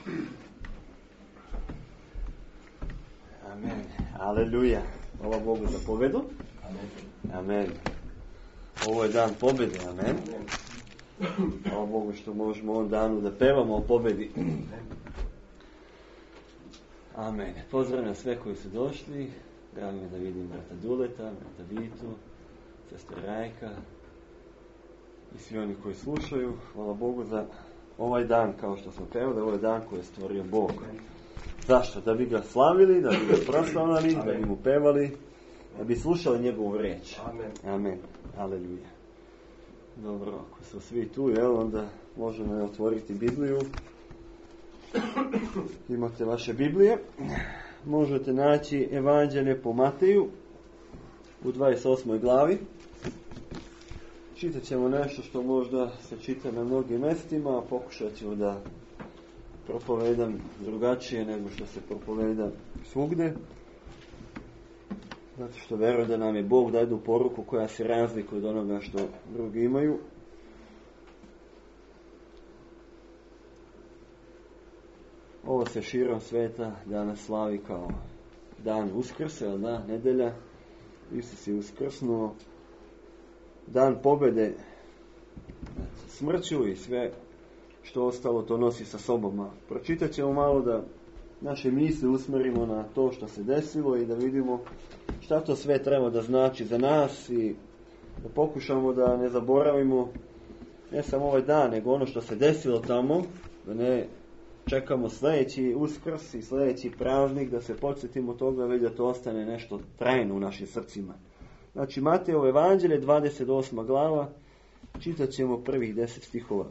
Amen. Aleluja. Hvala Bogu za pobedu. Amen. Ovo je dan pobjede. Amen. Hvala Bogu što možemo ovom danu da pevamo o pobjedi. Amen. Pozdravljam sve koji su došli. Drago mi da vidim brata Duleta, brata Vitu, sestra Rajka i svi oni koji slušaju. Hvala Bogu za ovaj dan, kao što smo pevali, ovo je dan koji je stvorio Bog. Zašto? Da bi ga slavili, da bi ga proslavljali, da bi mu pevali, da bi slušali njegovu riječ. Amen. Amen. Aleluja. Dobro, ako su svi tu, onda možemo otvoriti Bibliju. Imate vaše Biblije. Možete naći Evanđelje po Mateju u 28. glavi. Čitat ćemo nešto što možda se čita na mnogim mjestima, a pokušat ćemo da propovedam drugačije nego što se propoveda svugde. Zato što verujem da nam je Bog da jednu poruku koja se razlikuje od onoga što drugi imaju. Ovo se širom sveta danas slavi kao dan Uskrsa, nedelja. Isus je uskrsnuo. Dan pobjede nad smrću i sve što ostalo to nosi sa sobom. Pročitat ćemo malo da naše misli usmjerimo na to što se desilo i da vidimo šta to sve treba da znači za nas i da pokušamo da ne zaboravimo ne samo ovaj dan, nego ono što se desilo tamo, da ne čekamo sljedeći Uskrs i sljedeći praznik, da se podsjetimo toga, već da to ostane nešto trajno u našim srcima. Znači, Matejevo Evanđelje, 28. glava, čitat ćemo prvih 10 stihova.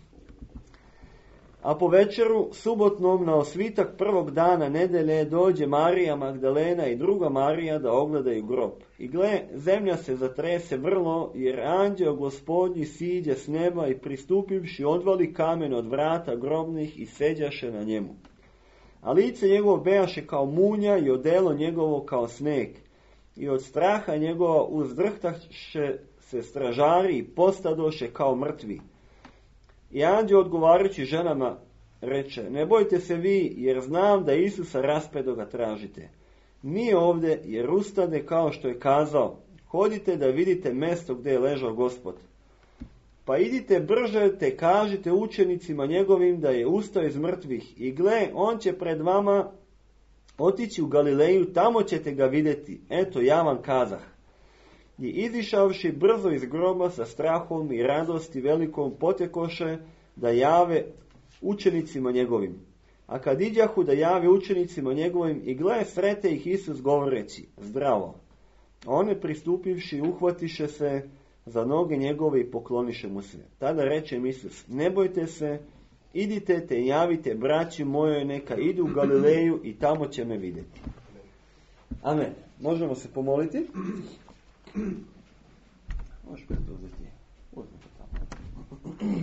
A po večeru, subotnom, na osvitak prvog dana nedelje, dođe Marija Magdalena i druga Marija da ogledaju grob. I gle, zemlja se zatrese vrlo, jer anđeo Gospodnji siđe s neba i pristupivši odvali kamen od vrata grobnih i seđaše na njemu. A lice njegovo bejaše kao munja i odelo njegovo kao sneg. I od straha njegova uzdrhtaše se stražari i postadoše kao mrtvi. I anđeo odgovarajući ženama reče: ne bojte se vi, jer znam da Isusa raspedoga tražite. Nije ovdje, jer ustade kao što je kazao. Hodite da vidite mjesto gdje je ležao Gospod. Pa idite brže te kažite učenicima njegovim da je ustao iz mrtvih. I gle, on će pred vama otići u Galileju, tamo ćete ga vidjeti. Eto, ja vam kazah. I izišavši brzo iz groba sa strahom i radosti velikom potekoše da jave učenicima njegovim. A kad iđahu da jave učenicima njegovim, i gle, srete ih Isus govoreći: zdravo. A one pristupivši uhvatiše se za noge njegove i pokloniše mu se. Tada reče im Isus: ne bojte se, idite te javite braći mojoj, neka idu u Galileju i tamo će me vidjeti. Amen. Možemo se pomoliti? Možeš preduzeti. Uzmi to tamo.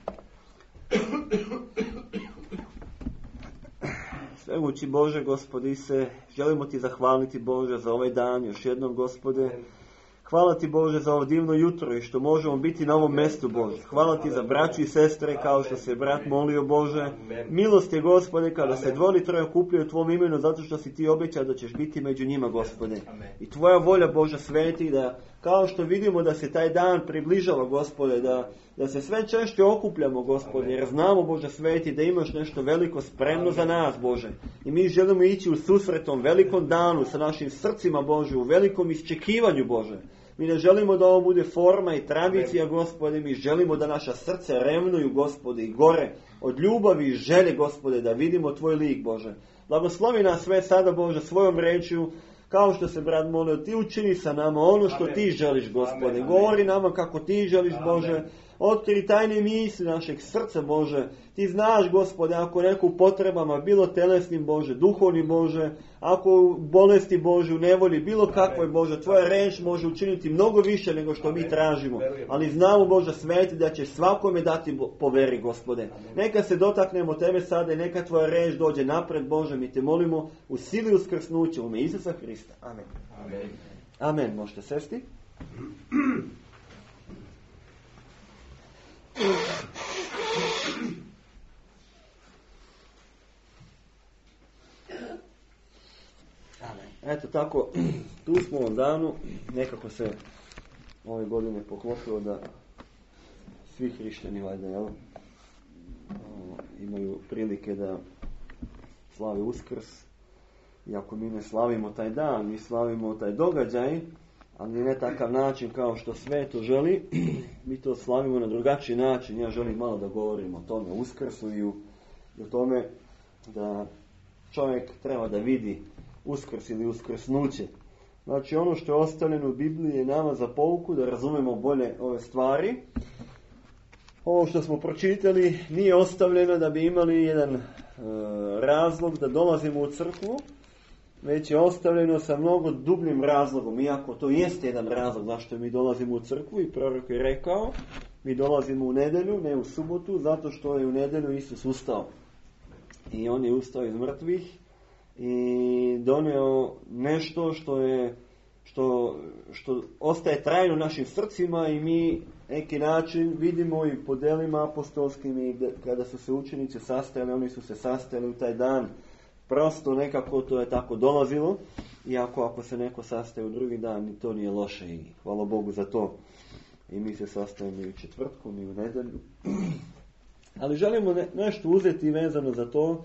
Svemoći Bože, Gospodi se, želimo ti zahvaliti, Bože, za ovaj dan, još jednom, Gospode. Hvala ti, Bože, za ovo divno jutro i što možemo biti na ovom mjestu, Bože. Hvala ti za braću i sestre, kao što se brat molio, Bože. Milost je, Gospode, kada se dvoje troje okupljaju u tvom imenu, zato što si ti obećao da ćeš biti među njima, Gospode. I tvoja volja, Bože, sveti, da kao što vidimo da se taj dan približava, Gospode, da se sve češće okupljamo, Gospode, jer znamo, Bože, sveti, da imaš nešto veliko spremno za nas, Bože. I mi želimo ići u susretom velikom danu sa našim srcima, Bože, u velikom iščekivanju, Bože. Mi ne želimo da ovo bude forma i tradicija, Gospode, mi želimo da naša srca revnuju, Gospode, i gore od ljubavi i želje, Gospode, da vidimo tvoj lik, Bože. Blagoslovi nas sve sada, Bože, svojom rečju, kao što se brat molio, ti učini sa nama ono što ti želiš, Gospode. Govori nama kako ti želiš, Bože. Otkri tajne misli našeg srca, Bože. Ti znaš, Gospode, ako neko u potrebama, bilo telesnim, Bože, duhovnim, Bože, ako u bolesti, Bože, u nevolji, bilo kakvoj, Bože, tvoja reč može učiniti mnogo više nego što mi tražimo. Ali znamo, Bože, sveti, da ćeš svakome dati po veri, Gospode. Neka se dotaknemo tebe sada i neka tvoja reč dođe napred, Bože, mi te molimo u sili uskrsnuća u ime Isusa Hrista. Amen. Amen. Amen. Možete sesti. Eto tako, tu smo u ovom danu, nekako se ove godine poklopilo da svi hrišćani valjda, jel, imaju prilike da slave Uskrs. Iako mi ne slavimo taj dan, mi slavimo taj događaj, ali ne takav način kao što sve to želi. Mi to slavimo na drugačiji način. Ja želim malo da govorim o tome Uskrsu i o tome da čovjek treba da vidi Uskrs ili uskrsnuće. Znači ono što je ostavljeno u Bibliji je nama za pouku da razumemo bolje ove stvari. Ovo što smo pročitali nije ostavljeno da bi imali jedan razlog da dolazimo u crkvu, već je ostavljeno sa mnogo dubljim razlogom, iako to jeste jedan razlog zašto mi dolazimo u crkvu i prorok je rekao, mi dolazimo u nedjelju, ne u subotu, zato što je u nedjelju Isus ustao. I on je ustao iz mrtvih i donio nešto što ostaje trajno u našim srcima i mi neki način vidimo i po delima apostolskim i kada su se učenici sastajali, oni su se sastajali u taj dan. Prosto nekako to je tako dolazilo, iako ako se neko sastaje u drugi dan, ni to nije loše i hvala Bogu za to. I mi se sastajemo i u četvrtku, i u nedjelju. Ali želimo nešto uzeti vezano za to,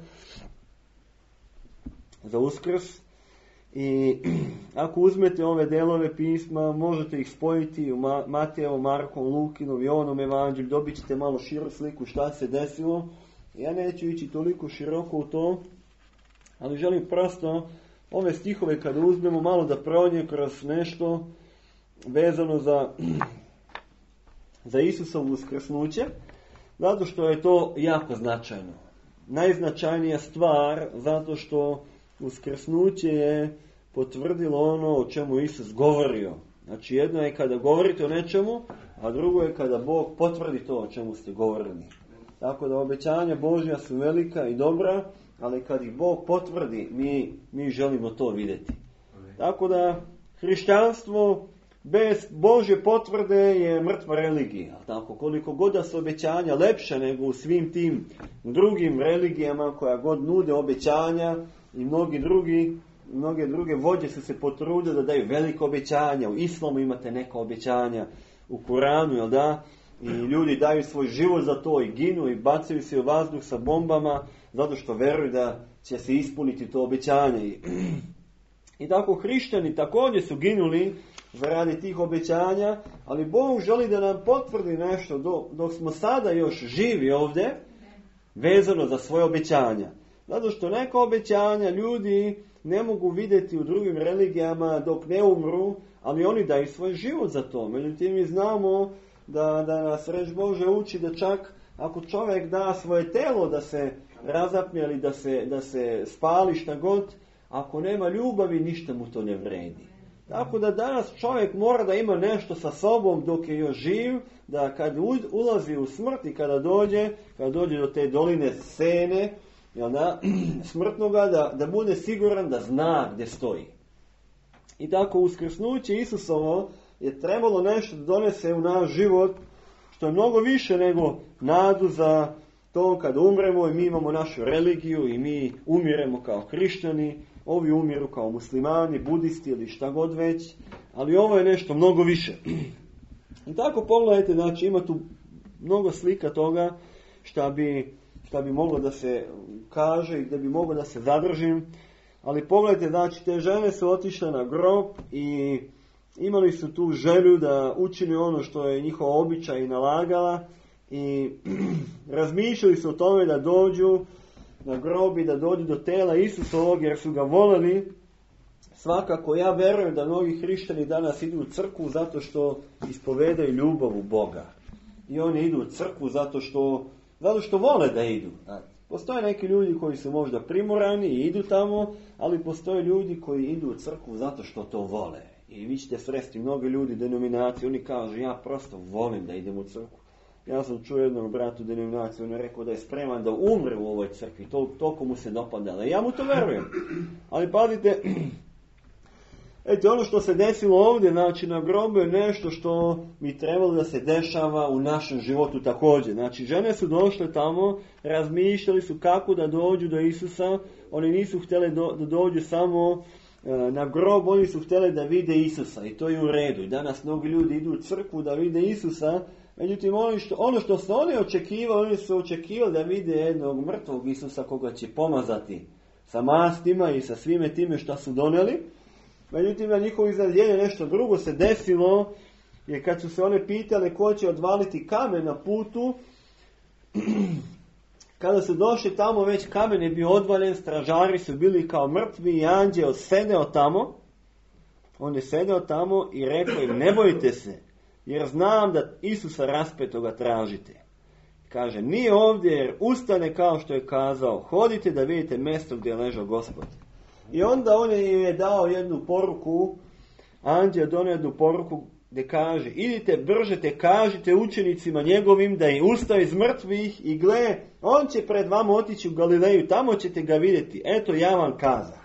za Uskrs. I ako uzmete ove delove pisma, možete ih spojiti u Matejevom, Markom, Lukinom i Jovanom evanđelju, dobit ćete malo širu sliku šta se desilo. Ja neću ići toliko široko u to, ali želim prosto ove stihove kada uzmemo malo da prođe kroz nešto vezano za Isusovo uskrsnuće, zato što je to jako značajno. Najznačajnija stvar, zato što uskrsnuće je potvrdilo ono o čemu Isus govorio. Znači jedno je kada govorite o nečemu, a drugo je kada Bog potvrdi to o čemu ste govorili. Tako da obećanja Božja su velika i dobra, ali kad ih Bog potvrdi, mi želimo to vidjeti. Tako da hrišćanstvo bez Božje potvrde je mrtva religija. Tako, koliko god da su obećanja lepša nego u svim tim drugim religijama koja god nude obećanja i mnoge druge vođe su se potrudile da daju velike obećanja. U islamu imate neka obećanja, u Kuranu, jel da? I ljudi daju svoj život za to i ginu i bacaju se u vazduh sa bombama zato što veruju da će se ispuniti to obećanje. I tako hrišćani također su ginuli zaradi tih obećanja, ali Bog želi da nam potvrdi nešto dok smo sada još živi ovdje vezano za svoje obećanja. Zato što neka obećanja ljudi ne mogu vidjeti u drugim religijama dok ne umru, ali oni daju svoj život za to. Međutim, mi znamo da nas reč Bože uči da čak ako čovjek da svoje telo da se razapne ili da se spali šta god, ako nema ljubavi, ništa mu to ne vredi. Tako da danas čovjek mora da ima nešto sa sobom dok je još živ, da kad ulazi u smrt i kada dođe do te doline Sene, smrtnoga, da bude siguran da zna gdje stoji. I tako uskrsnuće Isusovo je trebalo nešto da donese u naš život, što je mnogo više nego nadu za to kada umremo i mi imamo našu religiju i mi umiremo kao hrišćani, ovi umiru kao muslimani, budisti ili šta god već, ali ovo je nešto mnogo više. I tako pogledajte, znači ima tu mnogo slika toga šta bi moglo da se kaže i gdje bi moglo da se zadržim, ali pogledajte, znači te žene su otišle na grob i imali su tu želju da učine ono što je njihov običaj nalagala i razmišljali su o tome da dođu na grob i da dođu do tela Isusovog jer su ga voleli. Svakako ja verujem da mnogi hrišćani danas idu u crkvu zato što ispovedaju ljubav u Boga. I oni idu u crkvu zato što vole da idu. Postoje neki ljudi koji su možda primorani i idu tamo, ali postoje ljudi koji idu u crkvu zato što to vole. I vi ćete sresti mnogi ljudi denominacije, oni kažu ja prosto volim da idem u crkvu. Ja sam čuo jednog bratu denominacije, on je rekao da je spreman da umre u ovoj crkvi, toliko mu se dopadalo. Ja mu to verujem. Ali pazite, ono što se desilo ovdje, znači na grobu je nešto što mi trebalo da se dešava u našem životu također. Znači žene su došle tamo, razmišljali su kako da dođu do Isusa, oni nisu htjeli da dođu samo na grob, oni su htjeli da vide Isusa i to je u redu. I danas mnogi ljudi idu u crkvu da vide Isusa, međutim ono što su oni očekivali, oni su očekivali da vide jednog mrtvog Isusa koga će pomazati sa mastima i sa svime time što su donijeli. Međutim, na njihovo iznenađenje nešto drugo se desilo, jer kad su se one pitale ko će odvaliti kamen na putu, kada su došli tamo, već kamen je bio odvaljen, stražari su bili kao mrtvi i anđeo sedeo tamo. On je sedeo tamo i rekao im, ne bojte se, jer znam da Isusa raspetoga tražite. Kaže, nije ovdje jer ustane kao što je kazao, hodite da vidite mjesto gdje je ležao Gospod. I onda on je dao jednu poruku, anđeo donio jednu poruku gdje kaže, idite brže te kažite učenicima njegovim da je ustao iz mrtvih i gle, on će pred vama otići u Galileju, tamo ćete ga vidjeti, eto ja vam kazah.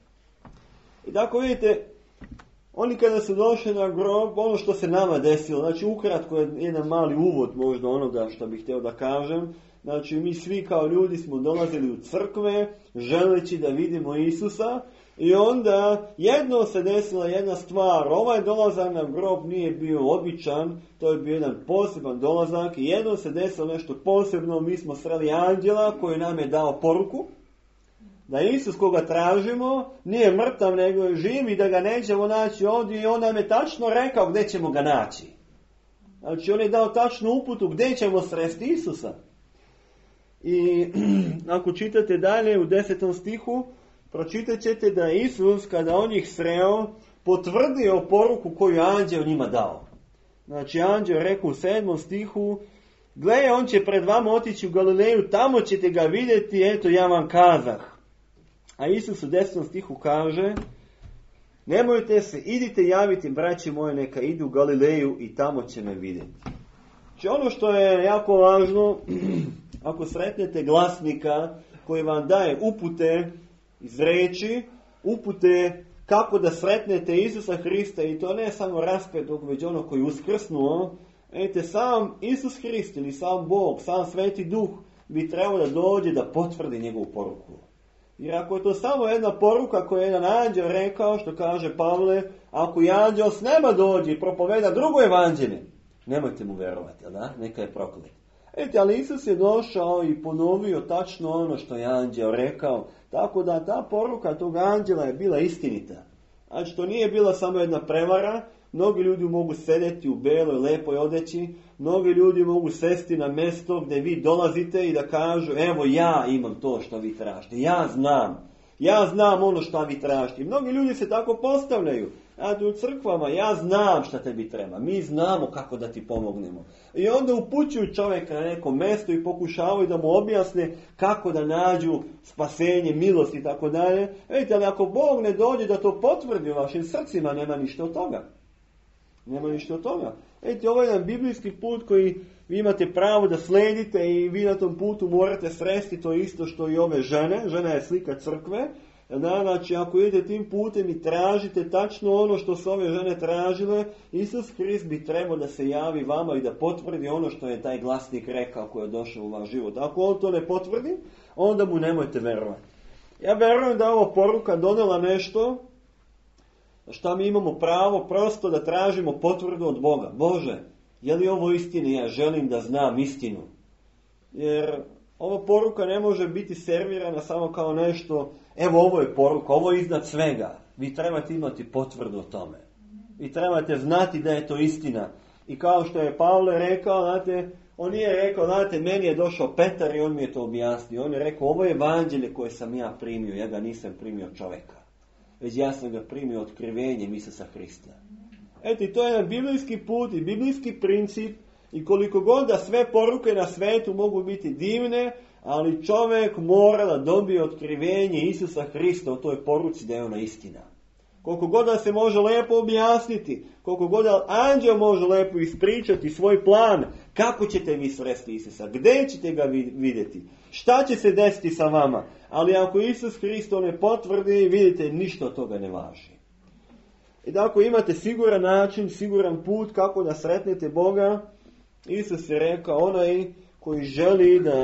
I tako vidite, oni kada su došli na grob, ono što se nama desilo, znači ukratko je jedan mali uvod možda onoga što bih htio da kažem, znači mi svi kao ljudi smo dolazili u crkve, želeći da vidimo Isusa, i onda jedno se desila jedna stvar, ovaj dolazak na grob nije bio običan, to je bio jedan poseban dolazak i jedno se desilo nešto posebno, mi smo sreli anđela koji nam je dao poruku, da Isus koga tražimo nije mrtav nego je živ i da ga nećemo naći ovdje i on nam je tačno rekao gdje ćemo ga naći. Znači on je dao tačnu uputu gdje ćemo sresti Isusa. I ako čitate dalje u 10. stihu, pročitat ćete da je Isus, kada on ih sreo, potvrdio poruku koju je anđeo njima dao. Znači anđeo rekao u 7. stihu, gle, on će pred vama otići u Galileju, tamo ćete ga vidjeti, eto ja vam kazah. A Isus u 10. stihu kaže, nemojte se, idite javiti braći moje, neka idu u Galileju i tamo će me vidjeti. Znači ono što je jako važno, ako sretnete glasnika koji vam daje upute iz riječi, upute kako da sretnete Isusa Hrista, i to ne samo raspetog, već ono koji uskrsnuo, vidite, sam Isus Hrist ili sam Bog, sam Sveti Duh bi trebao da dođe da potvrdi njegovu poruku. Jer ako je to samo jedna poruka koju je jedan anđeo rekao, što kaže Pavle, ako i anđeo s neba dođe i propoveda drugo evanđelje, nemojte mu vjerovati, da? Neka je proklet. Vidite, ali Isus je došao i ponovio tačno ono što je anđeo rekao, tako da ta poruka tog anđela je bila istinita. Znači, to nije bila samo jedna prevara, mnogi ljudi mogu sedeti u beloj, lepoj odeći, mnogi ljudi mogu sesti na mjesto gdje vi dolazite i da kažu, evo ja imam to što vi tražite, ja znam ono što vi tražite. I mnogi ljudi se tako postavljaju. U crkvama, ja znam šta tebi treba, mi znamo kako da ti pomognemo. I onda upućuju čovjeka na neko mjesto i pokušavaju da mu objasne kako da nađu spasenje, milost i tako dalje. Vidite, ali ako Bog ne dođe da to potvrdi u vašim srcima, nema ništa od toga. Vidite, ovo je jedan biblijski put koji vi imate pravo da sledite i vi na tom putu morate sresti to isto što i ove žene. Žena je slika crkve. Znači, ako idete tim putem i tražite tačno ono što su ove žene tražile, Isus Hrist bi trebao da se javi vama i da potvrdi ono što je taj glasnik rekao koji je došao u vaš život. Ako on to ne potvrdi, onda mu nemojte verovati. Ja verujem da je ova poruka donela nešto što mi imamo pravo prosto da tražimo potvrdu od Boga. Bože, je li ovo istina? Ja želim da znam istinu. Jer ova poruka ne može biti servirana samo kao nešto, evo ovo je poruka, ovo je iznad svega. Vi trebate imati potvrdu o tome. Vi trebate znati da je to istina. I kao što je Pavle rekao, znate, on nije rekao, znate, meni je došao Petar i on mi je to objasnio. On je rekao, ovo je evanđelje koje sam ja primio, ja ga nisam primio od čovjeka. Već ja sam ga primio otkrivenjem Isusa Hrista. Eto, i to je jedan biblijski put i biblijski princip. I koliko god da sve poruke na svetu mogu biti divne, ali čovjek mora da dobije otkrivenje Isusa Hrista o toj poruci da je ona istina. Koliko god da se može lepo objasniti, koliko god da anđeo može lepo ispričati svoj plan, kako ćete vi sresti Isusa, gdje ćete ga vidjeti, šta će se desiti sa vama. Ali ako Isus Hristo ne potvrdi, vidite, ništa od toga ne važi. I da ako imate siguran način, siguran put kako da sretnete Boga, Isus je rekao, onaj koji želi da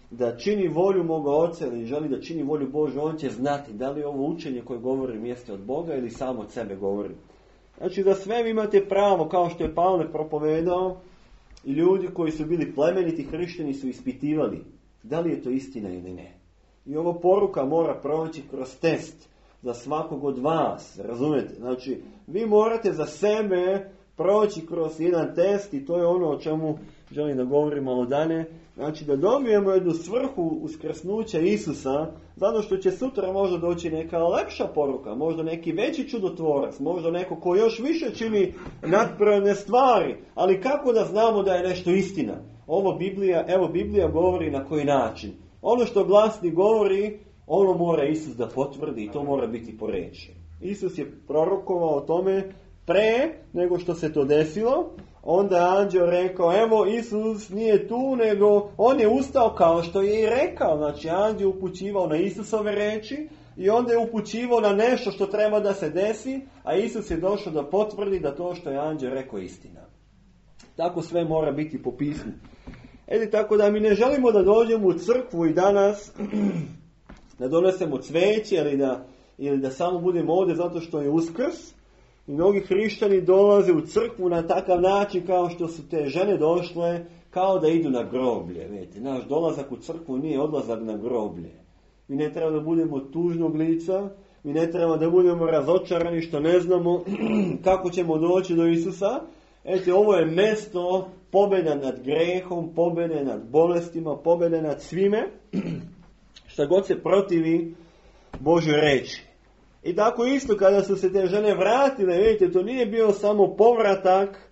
da čini volju moga Oca ili želi da čini volju Božju, on će znati da li ovo učenje koje govorim jeste od Boga ili samo od sebe govorim. Znači za sve vi imate pravo, kao što je Pavle propovedao, i ljudi koji su bili plemeniti hrišćani su ispitivali da li je to istina ili ne. I ova poruka mora proći kroz test za svakog od vas, razumijete? Znači, vi morate za sebe proći kroz jedan test i to je ono o čemu želim da govorim malo dane. Znači, da dobijemo jednu svrhu uskrsnuća Isusa, zato što će sutra možda doći neka lepša poruka, možda neki veći čudotvorac, možda neko ko još više čini nadprirodne stvari, ali kako da znamo da je nešto istina? Biblija govori na koji način. Ono što glasni govori, ono mora Isus da potvrdi i to mora biti po reči. Isus je prorokovao o tome pre nego što se to desilo. Onda je anđeo rekao, evo Isus nije tu, nego on je ustao kao što je i rekao. Znači anđeo upućivao na Isusove reči i onda je upućivao na nešto što treba da se desi, a Isus je došao da potvrdi da to što je anđeo rekao je istina. Tako sve mora biti po pismu. Tako da mi ne želimo da dođemo u crkvu i danas da donesemo cveće ili da samo budemo ovdje zato što je Uskrs. I mnogi hrišćani dolaze u crkvu na takav način kao što su te žene došle, kao da idu na groblje. Vidite, naš dolazak u crkvu nije odlazak na groblje. Mi ne treba da budemo tužnog lica, mi ne treba da budemo razočarani što ne znamo kako ćemo doći do Isusa. Ovo je mjesto pobjeda nad grehom, pobjede nad bolestima, pobjede nad svime, šta god se protivi Božoj reči. I tako isto kada su se te žene vratile, vidite, to nije bio samo povratak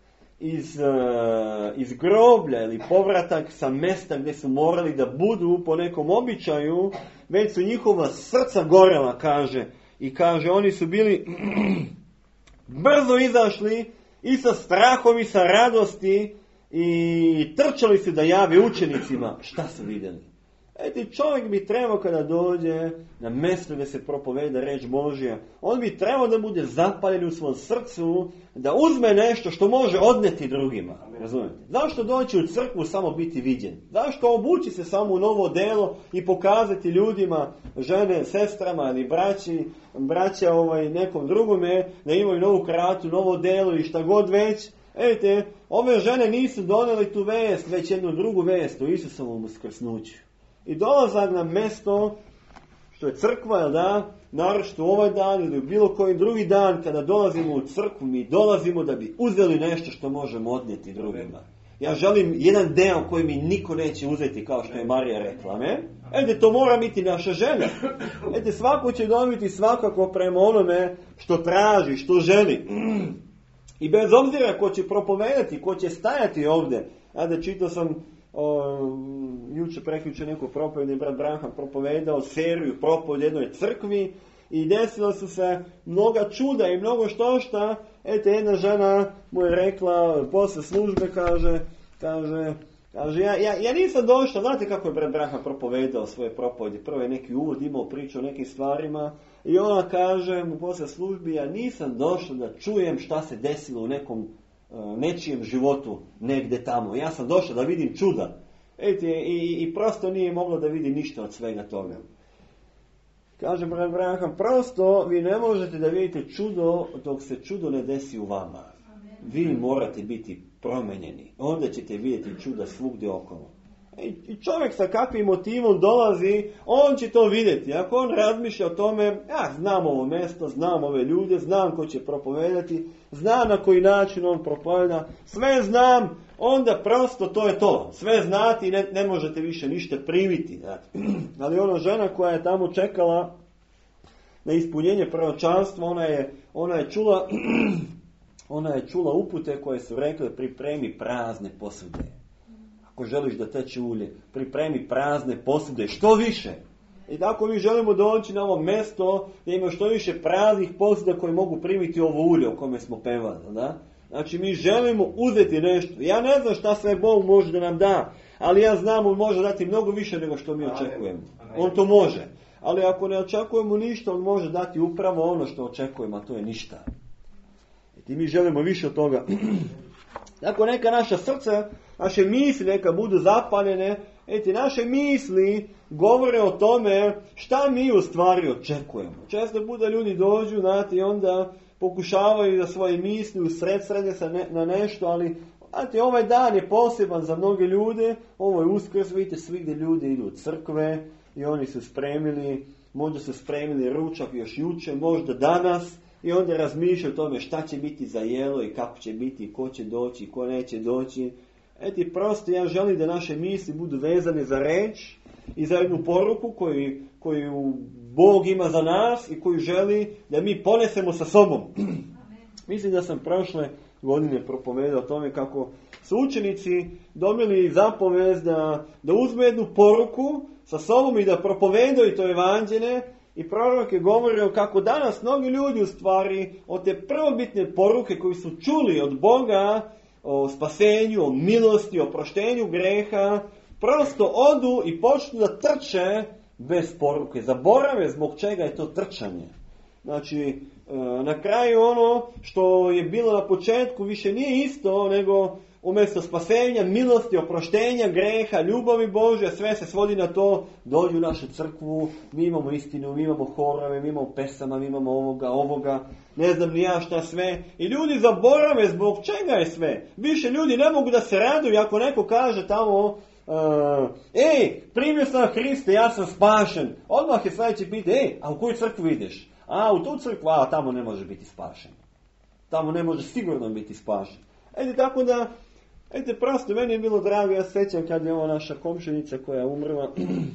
iz groblja ili povratak sa mjesta gdje su morali da budu po nekom običaju, već su njihova srca gorela, kaže. I kaže, oni su bili brzo izašli i sa strahom i sa radosti i trčali su da jave učenicima šta su vidjeli. Čovjek bi trebao kada dođe na mjesto gdje se propoveda reč Božja, on bi trebao da bude zapaljen u svom srcu, da uzme nešto što može odneti drugima. Razumijete? Zašto doći u crkvu samo biti viđen? Zašto obući se samo u novo delo i pokazati ljudima, žene, sestrama ili braća nekom drugome, da imaju novu kratu, novo delo i šta god već? Ove žene nisu doneli tu vijest, već jednu drugu vijest o Isusovom uskrsnuću. I dolazak na mjesto, što je crkva, jel da, naročito ovaj dan ili bilo koji drugi dan, kada dolazimo u crkvu, mi dolazimo da bi uzeli nešto što možemo odnijeti drugima. Ja želim jedan deo koji mi niko neće uzeti, kao što je Marija rekla. To mora biti naša želja. Svako će dobiti svakako prema onome što traži, što želi. I bez obzira ko će propovedati, ko će stajati ovdje. Čitao sam prekjuče neku propoved, brat Branham propovedao seriju propoved jednoj crkvi i desilo su se mnoga čuda i mnogo štošta. Jedna žena mu je rekla posle službe, kaže ja nisam došla, znate kako je brat Branham propovedao svoje propovedi, prvo je neki uvod imao priču o nekim stvarima i ona kaže mu posle službi, ja nisam došla da čujem šta se desilo u nečijem životu negdje tamo. Ja sam došla da vidim čuda. I prosto nije mogla da vidi ništa od svega toga. Kaže brat Branham, prosto vi ne možete da vidite čudo dok se čudo ne desi u vama. Vi morate biti promenjeni. Onda ćete vidjeti čuda svugdje okolo. I čovjek sa kakvim motivom dolazi, on će to vidjeti. Ako on razmišlja o tome, ja znam ovo mjesto, znam ove ljude, znam ko će propovedati, znam na koji način on propoveda, sve znam, onda prosto to je to. Sve znati i ne možete više ništa primiti. Ali ona žena koja je tamo čekala na ispunjenje proročanstva, ona je čula upute koje su rekle pripremi prazne posude. Ako želiš da teče ulje, pripremi prazne posude, što više. I tako mi želimo doći na ovo mjesto da ima što više praznih posuda koje mogu primiti ovo ulje o kome smo pevali. Da? Znači mi želimo uzeti nešto. Ja ne znam šta sve Bog može da nam da, ali ja znam on može dati mnogo više nego što mi očekujemo. On to može. Ali ako ne očekujemo ništa, on može dati upravo ono što očekujemo, a to je ništa. I mi želimo više od toga. Tako neka naša srca, naše misli neka budu zapaljene Naše misli govore o tome šta mi u stvari očekujemo. Često puta ljudi dođu, znate, i onda pokušavaju da svoje misli usredsrede se na nešto, ali znate, ovaj dan je poseban za mnoge ljude, ovo je Uskrs, vidite, svigdje ljudi idu u crkve i oni su spremili, možda su spremili ručak još jučer, možda danas, i onda razmišljaju o tome šta će biti za jelo i kako će biti, ko će doći i ko neće doći. Prosto ja želim da naše misli budu vezane za reč i za jednu poruku koju Bog ima za nas i koju želi da mi ponesemo sa sobom. Mislim da sam prošle godine propovedao o tome kako su učenici dobili zapovest da uzme jednu poruku sa sobom i da propovedaju to evanđelje, i prorok je govorio kako danas mnogi ljudi u stvari od te prvobitne poruke koju su čuli od Boga o spasenju, o milosti, o proštenju greha, prosto odu i počnu da trče bez poruke. Zaborave zbog čega je to trčanje. Znači, na kraju ono što je bilo na početku više nije isto, nego umjesto spasenja, milosti, oproštenja, greha, ljubavi Božje, sve se svodi na to, dođu u našu crkvu, mi imamo istinu, mi imamo horove, mi imamo pesama, mi imamo ovoga, ne znam ni ja šta sve. I ljudi zaborave zbog čega je sve. Više ljudi ne mogu da se raduju ako neko kaže tamo, primio sam Hriste, ja sam spašen. Odmah je sljedeći piti, a u koju crkvu ideš? A, u tu crkvu, a tamo ne može biti spašen. Tamo ne može sigurno biti spašen. Tako da, prosto, meni je bilo drago, ja sjećam kad je ova naša komšinica koja je umrla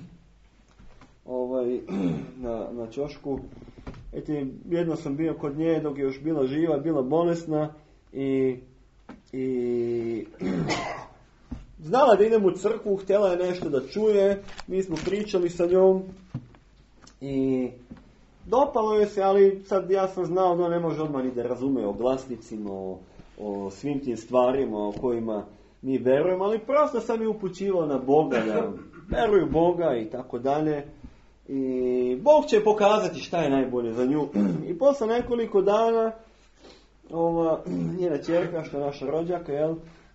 na ćošku. Jedno sam bio kod nje dok je još bila živa, bila bolesna i znala da idem u crkvu, htjela je nešto da čuje, mi smo pričali sa njom i dopalo je se, ali sad ja sam znao da ne može odmah ni da razume o glasnicima, o svim tim stvarima o kojima mi verujemo, ali prosto sam je upućivao na Boga, da veruju Boga i tako dalje. I Bog će pokazati šta je najbolje za nju. I posle nekoliko dana njena ćerka, što je naša rođaka,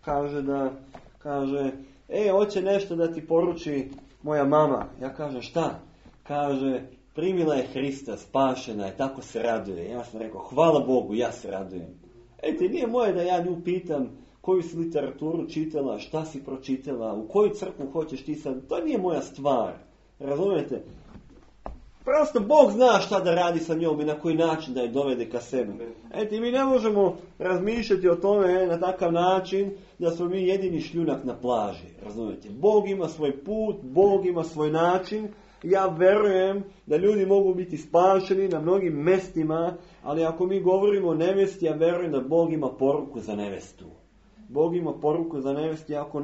kaže, hoće nešto da ti poruči moja mama. Ja kažem, šta? Kaže, primila je Hrista, spašena je, tako se raduje. Ja sam rekao, hvala Bogu, ja se radujem. Nije moje da ja nju pitam koju si literaturu čitala, šta si pročitala, u koju crkvu hoćeš ti sad. To nije moja stvar. Razumijete? Prosto Bog zna šta da radi sa njom i na koji način da je dovede ka sebi. Mi ne možemo razmišljati o tome na takav način da smo mi jedini šljunak na plaži. Razumijete? Bog ima svoj put, Bog ima svoj način. Ja verujem da ljudi mogu biti spašeni na mnogim mestima, ali ako mi govorimo o nevesti, ja verujem da Bog ima poruku za nevestu. Bog ima poruku za nevesti. Ako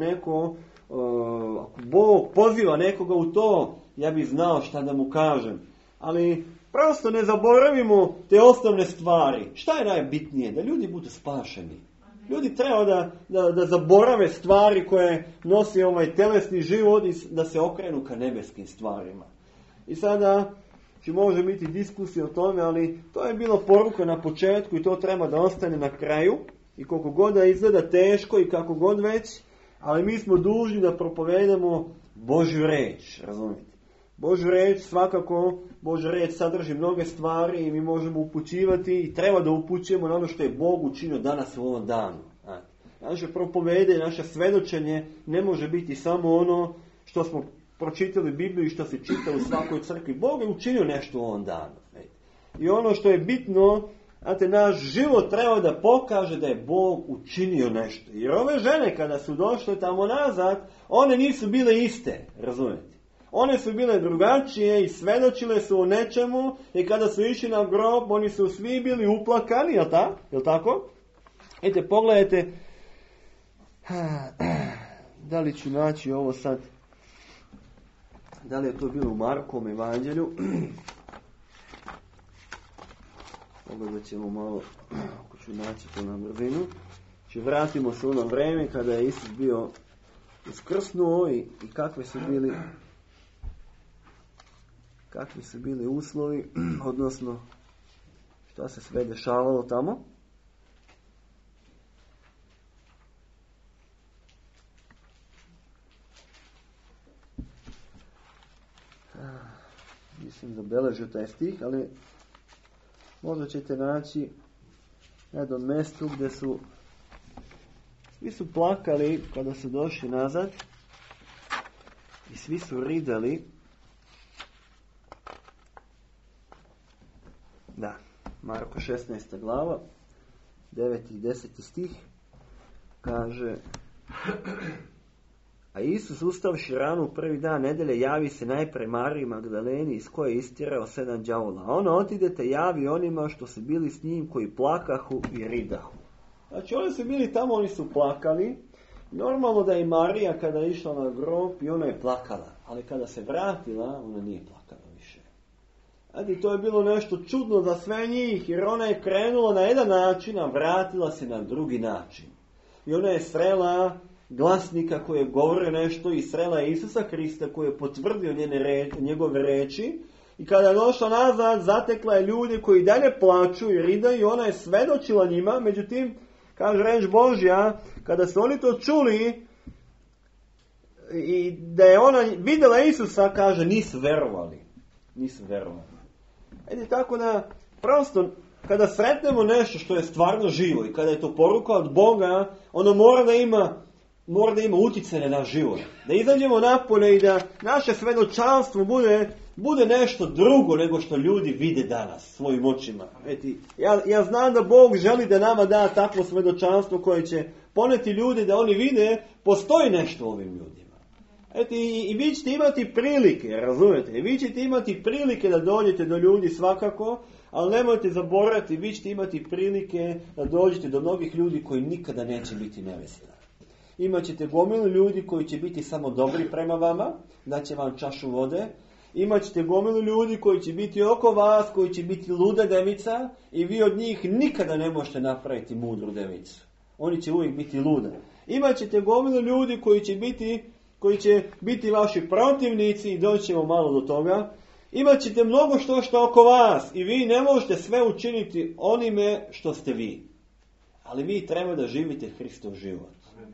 Bog poziva nekoga u to, ja bih znao šta da mu kažem. Ali prosto ne zaboravimo te osnovne stvari. Šta je najbitnije? Da ljudi budu spašeni. Ljudi treba da zaborave stvari koje nosi ovaj telesni život i da se okrenu ka nebeskim stvarima. I sada može biti diskusija o tome, ali to je bila poruka na početku i to treba da ostane na kraju. I koliko god da izgleda teško i kako god već, ali mi smo dužni da propovedamo Božju reč, razumijete? Božju reč, svakako, Božja reč sadrži mnoge stvari i mi možemo upućivati i treba da upućujemo na ono što je Bog učinio danas u ovom danu. Naše propovede, naše svedočenje ne može biti samo ono što smo pročitali Bibliju i što se čita u svakoj crkvi. Bog je učinio nešto u ovom danu. I ono što je bitno, naš život treba da pokaže da je Bog učinio nešto. Jer ove žene kada su došle tamo nazad, one nisu bile iste, razumijete? One su bile drugačije i svedočile su o nečemu i kada su išli na grob, oni su svi bili uplakani, jel tako? Pogledajte, da li ću naći ovo sad, da li je to bilo u Markovom evanđelju? Pogledat ćemo malo, ako ću naći to na brzinu. Vratimo se u ono vreme kada je Isus bio uskrsnuo i kakvi su bili uslovi, odnosno šta se sve dešavalo tamo. nisam zabeležio taj stih, ali možda ćete naći na jednom mjestu gdje svi su plakali kada su došli nazad i svi su ridali. Da, Marko 16. glava, 9. i 10. stih, kaže: A Isus ustavši rano u prvi dan nedelje javi se najprej Mariji Magdaleni, iz koje je istirao 7 đavola. A ona otidete javi onima što su bili s njim, koji plakahu i ridahu. Znači oni su bili tamo, oni su plakali. Normalno da i Marija kada je išla na grob i ona je plakala. Ali kada se vratila, ona nije plakala više. Znači to je bilo nešto čudno za sve njih, jer ona je krenula na jedan način, a vratila se na drugi način. I ona je srela glasnika koji je govorio nešto i srela je Isusa Krista koji je potvrdio njegove reči. I kada je došla nazad, zatekla je ljude koji dalje plaču i ridaju i ona je svedočila njima. Međutim, kaže reč Božja, kada su oni to čuli i da je ona vidjela Isusa, kaže nisu verovali. Nisu verovali. Tako da, prosto, kada sretnemo nešto što je stvarno živo i kada je to poruka od Boga, ono mora da ima utjecaj na naš život. Da izađemo napolje i da naše svedočanstvo bude nešto drugo nego što ljudi vide danas svojim očima. Ja znam da Bog želi da nama da takvo svedočanstvo koje će poneti ljudi da oni vide postoji nešto ovim ljudima. I vi ćete imati prilike, razumijete? I vi ćete imati prilike da dođete do ljudi svakako, ali nemojte zaboraviti, vi ćete imati prilike da dođete do mnogih ljudi koji nikada neće biti nevjesni. Imaćete gomilu ljudi koji će biti samo dobri prema vama, daće vam čašu vode. Imaćete gomilu ljudi koji će biti oko vas, koji će biti luda devica i vi od njih nikada ne možete napraviti mudru devicu. Oni će uvijek biti luda. Imaćete gomilu ljudi koji će biti vaši protivnici i doći ćemo malo do toga. Imaćete mnogo što oko vas i vi ne možete sve učiniti onime što ste vi. Ali vi treba da živite Hristov život.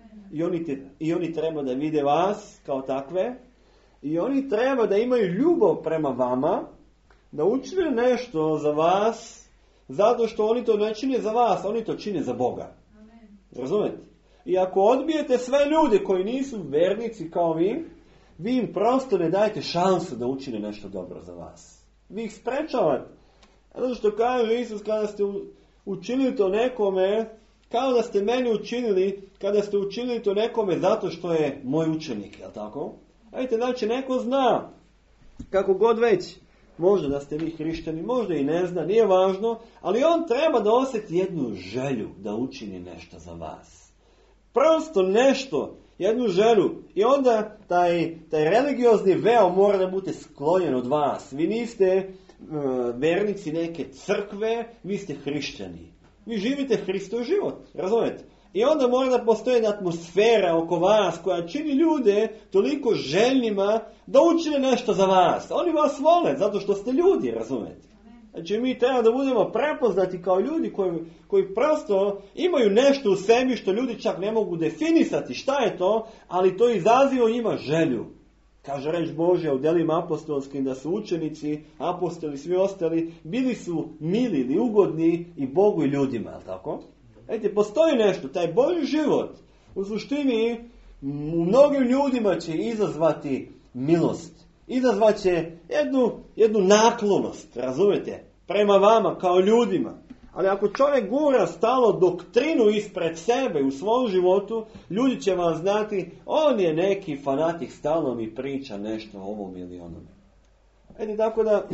I oni treba da vide vas kao takve. I oni treba da imaju ljubav prema vama. Da učine nešto za vas. Zato što oni to ne čine za vas. Oni to čine za Boga. Razumete? I ako odbijete sve ljude koji nisu vernici kao vi im prosto ne dajete šansu da učine nešto dobro za vas. Vi ih sprečavate. Zato što kaže Isus, kada ste učinili to nekome, kao da ste meni učinili, kada ste učinili to nekome zato što je moj učenik, jel tako? Znači neko zna, kako god već, možda da ste vi hrišćani, možda i ne zna, nije važno, ali on treba da osjeti jednu želju da učini nešto za vas. Prosto nešto, jednu želju. I onda taj religiozni veo mora da bude sklonjen od vas. Vi niste vernici neke crkve, vi ste hrišćani. Vi živite Hristov život, razumijete? I onda mora da postoji jedna atmosfera oko vas koja čini ljude toliko željnima da učine nešto za vas. Oni vas vole zato što ste ljudi, razumijete? Znači mi treba da budemo prepoznati kao ljudi koji prosto imaju nešto u sebi što ljudi čak ne mogu definisati šta je to, ali to izaziva njima želju. Kaže reč Božja u delima apostolskim da su učenici, apostoli, svi ostali, bili su mili ili ugodni i Bogu i ljudima, je li tako? Postoji nešto, taj Božji život u suštini u mnogim ljudima će izazvati milost. Izazvat će jednu naklonost, razumijete, prema vama kao ljudima. Ali ako čovjek gura stalo doktrinu ispred sebe u svom životu, ljudi će vam znati, on je neki fanatik, stalno mi priča nešto o ovom ili onome. Tako da,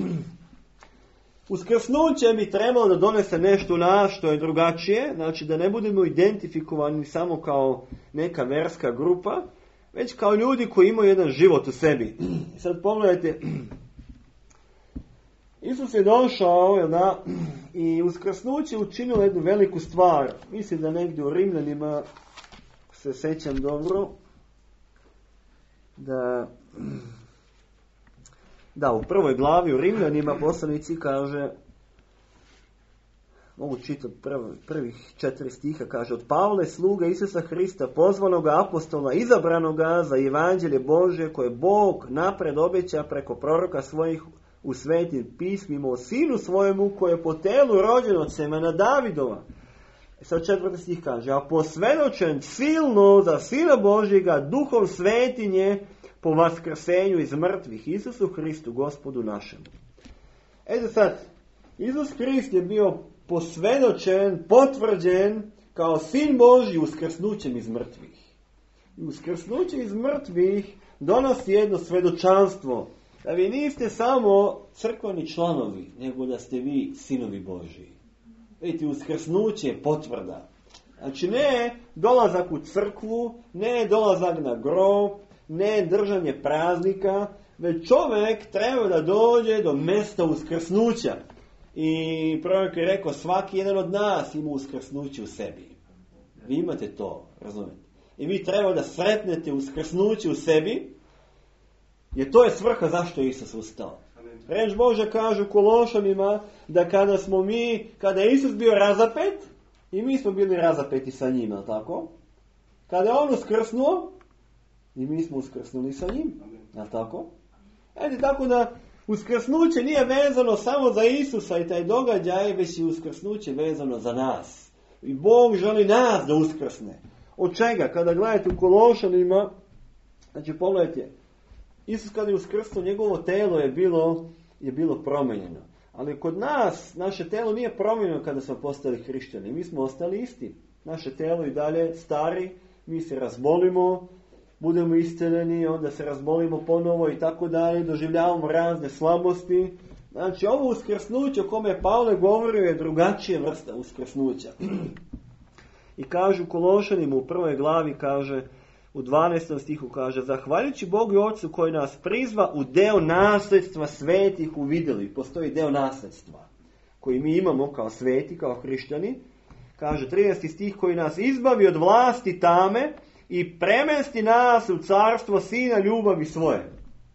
uskrsnuće bi trebalo da donese nešto naš što je drugačije, znači da ne budemo identifikovani samo kao neka verska grupa, već kao ljudi koji imaju jedan život u sebi. Sad pogledajte, Isus je došao i uskrsnuće učinilo jednu veliku stvar. Mislim da negdje u Rimljanima, se sećam dobro, da u prvoj glavi u Rimljanima poslanici kaže, mogu čitati prvih 4 stiha, kaže: od Pavle, sluga Isusa Hrista, pozvanoga apostola, izabranoga za evanđelje Božje, koje Bog napred obeća preko proroka svojih u svetim pismima o sinu svojemu koji je po telu rođen od semena Davidova. Sad 4. stih kaže, a posvjedočen silno za sina Božjega duhom svetinje po vaskrsenju iz mrtvih, Isusu Hristu, Gospodu našemu. Eto sad, Isus Hrist je bio posvjedočen, potvrđen kao sin Božji uskrsnućem iz mrtvih. I uskrsnuće iz mrtvih donosi jedno svjedočanstvo, da vi niste samo crkveni članovi, nego da ste vi sinovi Božji. Vidite, uskrsnuće je potvrda. Znači ne dolazak u crkvu, ne dolazak na grob, ne držanje praznika, već čovjek treba da dođe do mjesta uskrsnuća. I prorok je rekao, svaki jedan od nas ima uskrsnuće u sebi. Vi imate to, razumijete? I vi treba da sretnete uskrsnuće u sebi, jer to je svrha zašto je Isus ustao. Reč Božja kaže u Kološanima da kada je Isus bio razapet, i mi smo bili razapeti sa njim, tako? Kada je on uskrsnuo, i mi smo uskrsnuli sa njim, tako? Tako da uskrsnuće nije vezano samo za Isusa i taj događaj, već je uskrsnuće vezano za nas. I Bog želi nas da uskrsne. Od čega? Kada gledate u Kološanima, znači pogledajte, Isus kada je uskrsnuo, njegovo telo je bilo promijenjeno. Ali kod nas, naše telo nije promijenjeno kada smo postali hrišćani. Mi smo ostali isti. Naše telo i dalje stari, mi se razbolimo, budemo isceljeni, onda se razbolimo ponovo i tako dalje, doživljavamo razne slabosti. Znači, ovo uskrsnuće o kome je Pavle govorio je drugačija vrsta uskrsnuća. I kaže u Kološanima u 1. glavi, kaže, u 12. stihu kaže, zahvaljujući Bogu i Otcu koji nas prizva u deo nasljedstva svetih u vidjeli. Postoji deo nasljedstva koji mi imamo kao sveti, kao hrišćani. Kaže 13. stih, koji nas izbavi od vlasti tame i premesti nas u carstvo sina ljubavi svoje.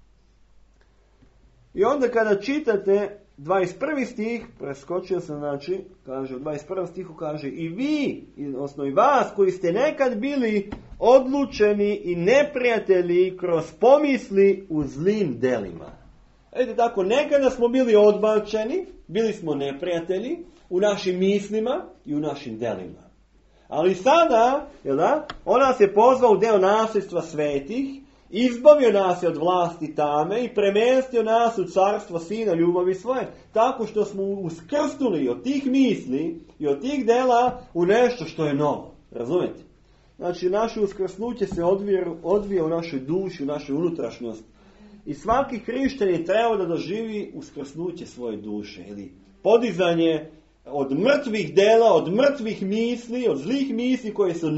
I onda kada čitate 21. stih, preskočio sam, znači, kaže u 21. stihu kaže, i vi, odnosno i vas koji ste nekad bili odlučeni i neprijatelji kroz pomisli u zlim delima. Tako, nekada smo bili odbačeni, bili smo neprijatelji u našim mislima i u našim delima. Ali sada, on nas je pozvao u deo nasljedstva svetih, izbavio nas je od vlasti tame i premestio nas u carstvo sina ljubavi svoje, tako što smo uskrsnuli od tih misli i od tih dela u nešto što je novo. Razumijete? Znači, naše uskrsnuće se odvija u našoj duši, u našoj unutrašnjosti. I svaki hrišćanin treba da doživi uskrsnuće svoje duše, ili podizanje od mrtvih dela, od mrtvih misli, od zlih misli koje su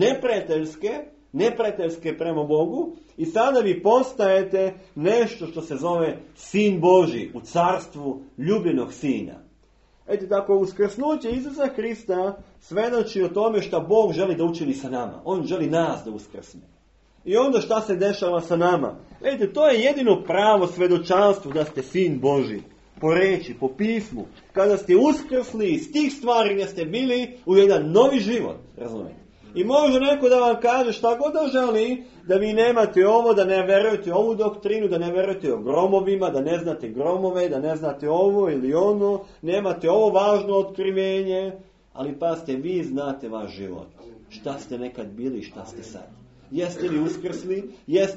neprijateljske prema Bogu, i sada vi postajete nešto što se zove sin Božji u carstvu ljubljenog sina. Tako, uskrsnuće Isusa Hrista svedoči o tome što Bog želi da učini sa nama. On želi nas da uskrsne. I onda šta se dešava sa nama? To je jedino pravo svedočanstvo da ste sin Božji. Po reči, po pismu. Kada ste uskrsli iz tih stvari gdje ste bili u jedan novi život. Razumijete? I može neko da vam kaže šta god da želi, da vi nemate ovo, da ne verujete ovu doktrinu, da ne verujete o gromovima, da ne znate gromove, da ne znate ovo ili ono, nemate ovo važno otkrivenje, ali pazite, vi znate vaš život. Šta ste nekad bili i šta ste sad. Jeste li uskrsli?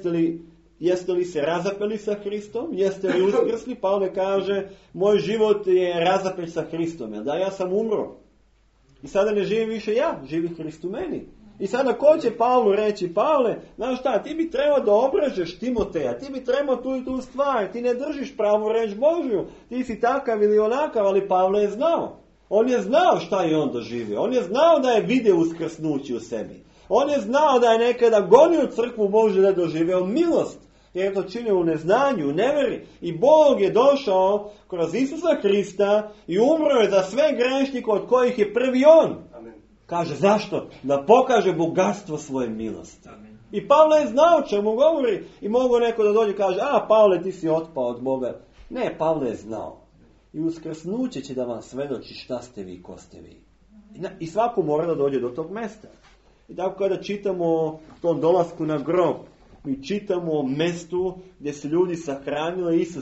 Jeste li se razapeli sa Hristom? Jeste li uskrsli? Pavle kaže, moj život je razapet sa Hristom. Da, ja sam umro. I sada ne živim više ja, živi Hrist u meni. I sada ko će Pavlu reći, Pavle, znaš šta, ti bi trebao da obražeš Timoteja, ti bi trebao tu i tu stvar, ti ne držiš pravu reč Božju, ti si takav ili onakav, ali Pavle je znao. On je znao šta je on doživio, on je znao da je vidio uskrsnuće u sebi. On je znao da je nekada gonio crkvu Božju, da je doživio milost. Jer je to činio u neznanju, u neveri. I Bog je došao kroz Isusa Hrista i umro je za sve grešnike od kojih je prvi on. Amen. Kaže, zašto? Da pokaže bogatstvo svoje milosti. Amen. I Pavle je znao čemu govori. I mogu neko da dođe i kaže, Pavle, ti si otpao od Boga. Ne, Pavle je znao. I uskrsnuće će da vam svedoči šta ste vi, ko ste vi. I svako mora da dođe do tog mjesta. I tako kada čitamo o tom dolasku na grob, mi čitamo o mjestu gdje su ljudi sahranili Isusa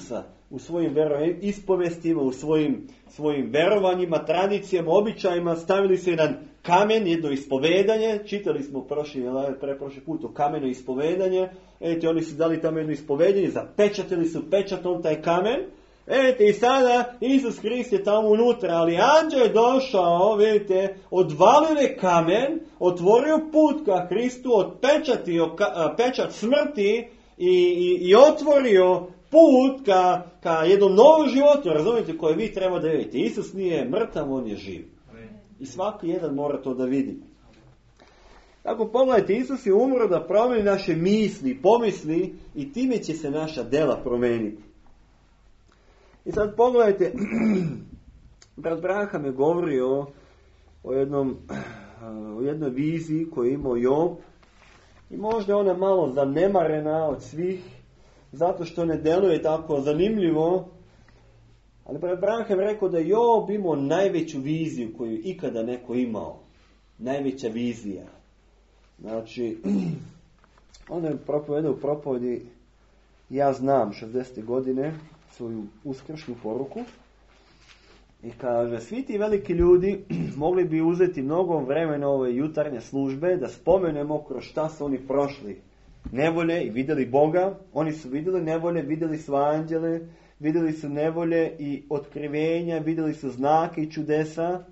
u svojim ispovestima, u svojim verovanjima, tradicijama, običajima, stavili su jedan kamen, jedno ispovedanje. Čitali smo preprošli put o kamenu ispovedanje. Oni su dali tamo jedno ispovedanje, zapečatili su pečatom taj kamen. I sada Isus Krist je tamo unutra, ali anđeo je došao, odvalio je kamen, otvorio put ka Hristu, otpečatio pečat smrti i otvorio put ka jednom novom životu, razumijete, koje vi treba da vidite. Isus nije mrtav, on je živ. I svaki jedan mora to da vidi. Tako pogledajte, Isus je umro da promijeni naše misli, pomisli i time će se naša dela promijeniti. I sad pogledajte, brat Branham je govorio o jednoj viziji koju je imao Job i možda je ona malo zanemarena od svih, zato što ne deluje tako zanimljivo, ali brat Branham je rekao da je Job imao najveću viziju koju je ikada neko imao. Najveća vizija. Znači, on je propovedao u propovedi Ja znam 60. godine svoju uskršnju poruku i kaže, svi ti veliki ljudi mogli bi uzeti mnogo vremena ove jutarnje službe da spomenemo kroz šta su oni prošli. Nevolje i vidjeli Boga, oni su vidjeli nevolje, vidjeli su anđele, vidjeli su nevolje i otkrivenja, vidjeli su znake i čudesa.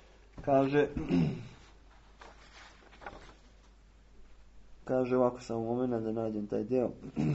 Kaže ovako, samo momena da nađem taj deo.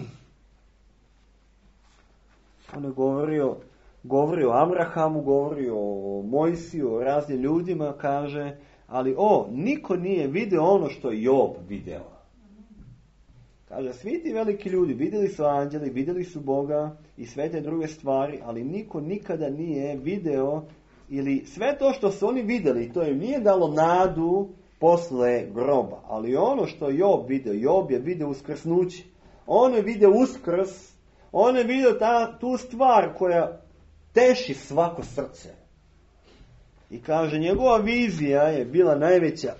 On je govorio o Abrahamu, govorio o Mojsiju, o raznim ljudima, kaže, ali niko nije video ono što je Job video. Kaže, svi ti veliki ljudi vidjeli su anđeli, vidjeli su Boga i sve te druge stvari, ali niko nikada nije video, ili sve to što su oni vidjeli, to im nije dalo nadu posle groba. Ali ono što Job video, Job je video uskrsnuće. On je video uskrs, on je vidio tu stvar koja teši svako srce. I kaže, njegova vizija je bila najveća.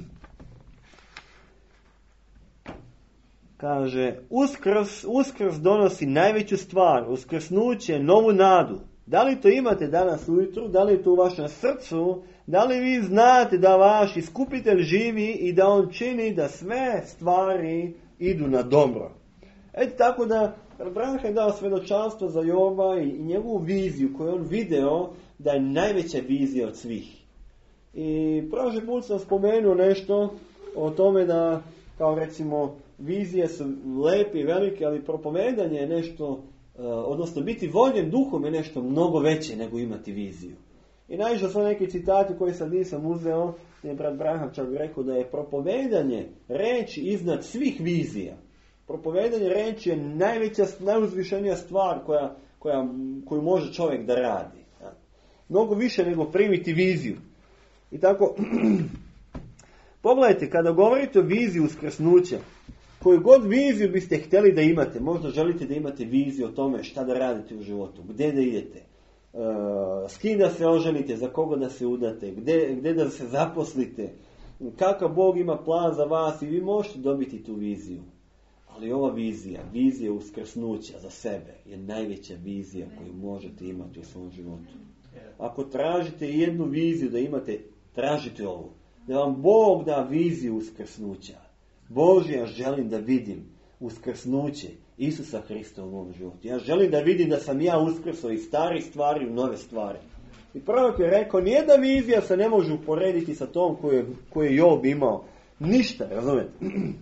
Kaže, uskrs donosi najveću stvar, uskrsnuće, novu nadu. Da li to imate danas ujutru, da li je to u vašem srcu, da li vi znate da vaš iskupitelj živi i da on čini da sve stvari idu na dobro. Tako da Branham je dao svjedočanstvo za Joba i njegovu viziju koju on video da je najveća vizija od svih. I prošli put sam spomenuo nešto o tome da, kao recimo, vizije su lepe i velike, ali propovedanje je nešto, odnosno biti voljen duhom je nešto mnogo veće nego imati viziju. I naišao sam neki citati koje sad nisam uzeo, gdje je brat Branham čak rekao da je propovedanje reči iznad svih vizija. Propovedanje reči je najuzvišenija stvar koju može čovjek da radi. Mnogo više nego primiti viziju. I tako, pogledajte, kada govorite o viziji uskrsnuća, koju god viziju biste htjeli da imate, možda želite da imate viziju o tome šta da radite u životu, gdje da idete, s kim da se oženite, za koga da se udate, gdje da se zaposlite, kakav Bog ima plan za vas i vi možete dobiti tu viziju. Ali ova vizija uskrsnuća za sebe je najveća vizija koju možete imati u svom životu. Ako tražite jednu viziju da imate, tražite ovu. Da vam Bog da viziju uskrsnuća. Bože, ja želim da vidim uskrsnuće Isusa Hrista u mom životu. Ja želim da vidim da sam ja uskrsao iz starih stvari u nove stvari. I prorok je rekao, nijedna vizija se ne može uporediti sa tom koju je Job imao. Ništa, razumijete?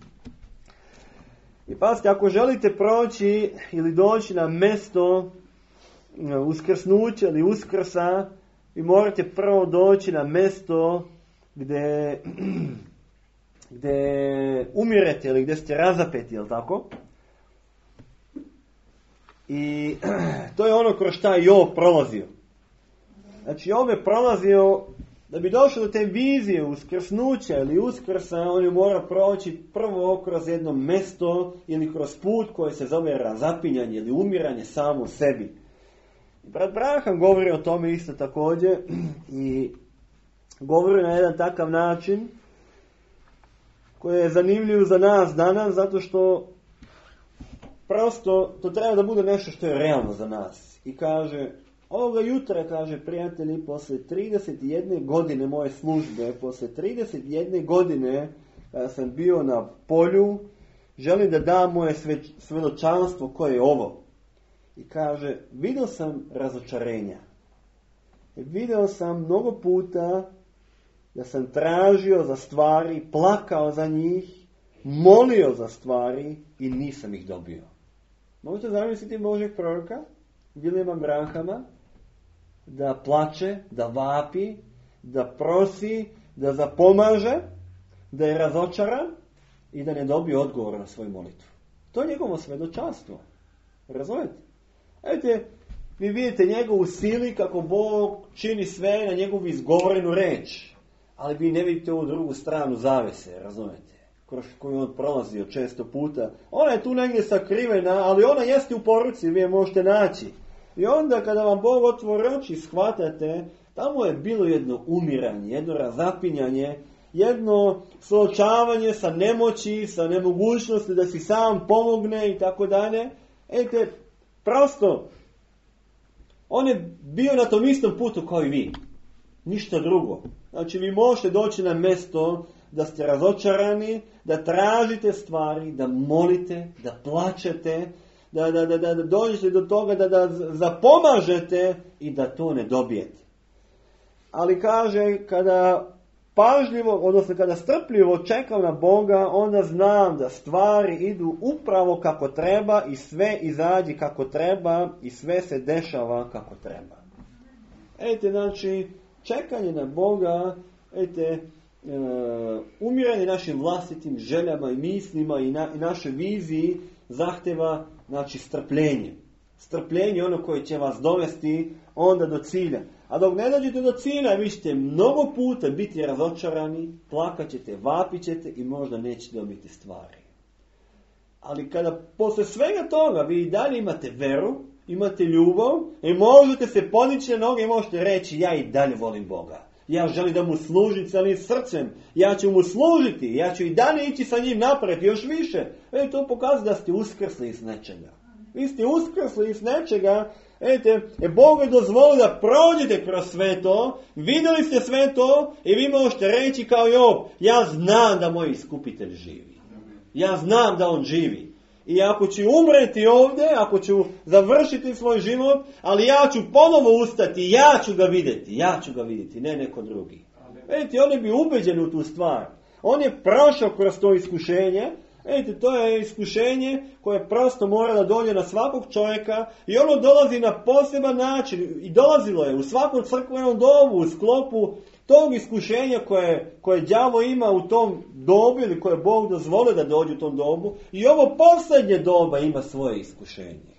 I pazite, ako želite proći ili doći na mjesto uskrsnuća ili uskrsa, vi morate prvo doći na mjesto gdje umirete ili gdje ste razapeti, jel tako? I to je ono kroz šta je Job prolazio. Znači Job je prolazio, da bi došao do te vizije uskrsnuća ili uskrsa, on je mora proći prvo kroz jedno mjesto ili kroz put koje se zove razapinjanje ili umiranje samo sebi. I brat Branham govori o tome isto također i govori na jedan takav način koji je zanimljiv za nas danas, zato što prosto to treba da bude nešto što je realno za nas. I kaže, ovoga jutra, kaže, prijatelji, posle 31 godine moje službe, posle 31 godine kada sam bio na polju, želim da dam moje svedočanstvo koje je ovo. I kaže, vidio sam razočarenja. Video sam mnogo puta da sam tražio za stvari, plakao za njih, molio za stvari i nisam ih dobio. Možete zamisliti Božeg proroka, Williama Branhama, da plače, da vapi, da prosi, da zapomaže, da je razočaran i da ne dobije odgovor na svoju molitvu. To je njegovo svedočanstvo. Razumijete? Eto, vi vidite njegovu sili kako Bog čini sve na njegovu izgovorenu reč. Ali vi ne vidite ovu drugu stranu zavese, razumijete? Kroz koju on prolazio često puta. Ona je tu negdje sakrivena, ali ona jeste u poruci, vi je možete naći. I onda kada vam Bog otvori oči, shvatate, tamo je bilo jedno umiranje, jedno razapinjanje, jedno suočavanje sa nemoći, sa nemogućnosti da si sam pomogne i tako dalje. Ete, prosto, on je bio na tom istom putu kao i vi. Ništa drugo. Znači, vi možete doći na mjesto da ste razočarani, da tražite stvari, da molite, da plačete, da dođete do toga da zapomažete i da to ne dobijete. Ali kaže, kada pažljivo, odnosno kada strpljivo čekam na Boga, onda znam da stvari idu upravo kako treba i sve izađe kako treba i sve se dešava kako treba. Ejte, znači, čekanje na Boga, umiranje našim vlastitim željama i mislima i našoj viziji zahteva, znači, strpljenje. Strpljenje je ono koje će vas dovesti onda do cilja. A dok ne dođete do cilja, vi ćete mnogo puta biti razočarani, plakat ćete, vapit ćete i možda nećete dobiti stvari. Ali kada posle svega toga vi i dalje imate veru, imate ljubav i možete se podići na noge i možete reći, ja i dalje volim Boga. Ja želim da mu služim cijelim srcem. Ja ću mu služiti. Ja ću i dalje ići sa njim naprijed još više. To pokazuje da ste uskrsli iz nečega. Vi ste uskrsli iz nečega. Bog je dozvolio da prođete kroz sve to. Vidjeli ste sve to i vi možete reći kao Job, ja znam da moj iskupitelj živi. Ja znam da on živi. I ako ću umreti ovdje, ako ću završiti svoj život, ali ja ću ponovo ustati, ja ću ga vidjeti, ne neko drugi. Vidite, on je bio ubeđen u tu stvar. On je prošao kroz to iskušenje. Vidite, to je iskušenje koje prosto mora da dođe na svakog čovjeka i ono dolazi na poseban način. I dolazilo je u svakom crkvenom dobu, u sklopu tog iskušenja koje đavo ima u tom dobu ili koje Bog dozvoli da dođe u tom dobu. I ovo posljednje doba ima svoje iskušenje.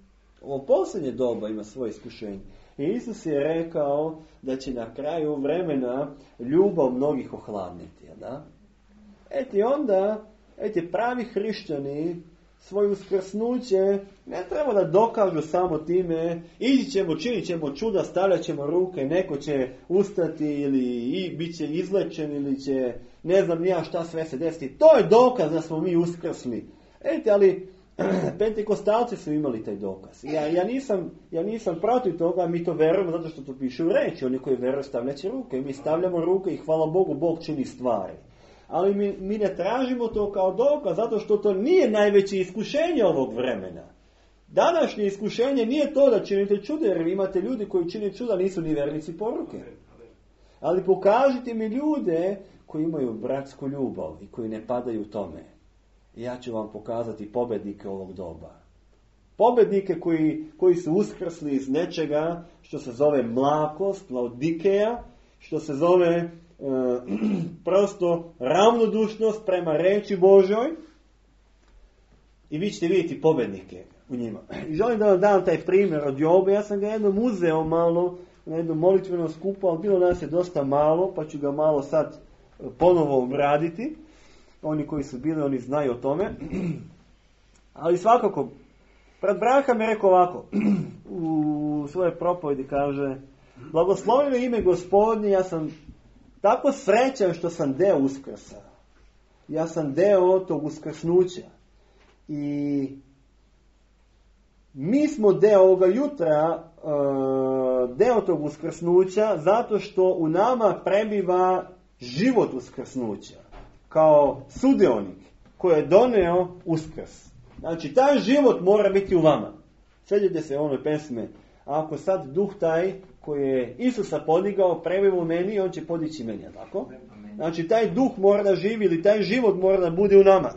I Isus je rekao da će na kraju vremena ljubav mnogih ohladniti. Da? Onda pravi hrišćani svoje uskrsnuće ne treba da dokažu samo time, ići ćemo, činit ćemo čuda, stavljat ćemo ruke, neko će ustati ili bit će izlečen ili će ne znam nija šta sve se desiti. To je dokaz da smo mi uskrsli. Ali Pentekostalci su imali taj dokaz. Ja nisam protiv toga, mi to verujemo zato što to piše u reči. Oni koji veruju stavljat će ruke i mi stavljamo ruke i hvala Bogu, Bog čini stvari. Ali mi ne tražimo to kao dokaz, zato što to nije najveće iskušenje ovog vremena. Današnje iskušenje nije to da činite čuda, jer imate ljudi koji čine čuda, nisu ni vernici poruke. Ali pokažite mi ljude koji imaju bratsku ljubav i koji ne padaju u tome. I ja ću vam pokazati pobednike ovog doba. Pobednike koji su uskrsli iz nečega što se zove mlakost, laodikeja, što se zove prosto ravnodušnost prema reči Božoj i vi ćete vidjeti pobednike u njima. I želim da vam dam taj primjer od Joba. Ja sam ga jednom uzeo malo na jednom molitvenom skupu, ali bilo nas je dosta malo, pa ću ga malo sad ponovo obraditi. Oni koji su bili, oni znaju o tome. Ali svakako, brat Branham je rekao ovako, u svojoj propovedi kaže, blagoslovljeno ime Gospodnje, ja sam tako srećan što sam deo Uskrsa. Ja sam deo tog uskrsnuća. I mi smo deo ovoga jutra, deo tog uskrsnuća, zato što u nama prebiva život uskrsnuća, kao sudionik koji je doneo uskrs. Znači, taj život mora biti u vama. Sjećate se onoj pesme, ako sad duh taj koji je Isusa podigao prebiva u meni, on će podići meni, tako? Znači, taj duh mora da živi ili taj život mora da bude u nama.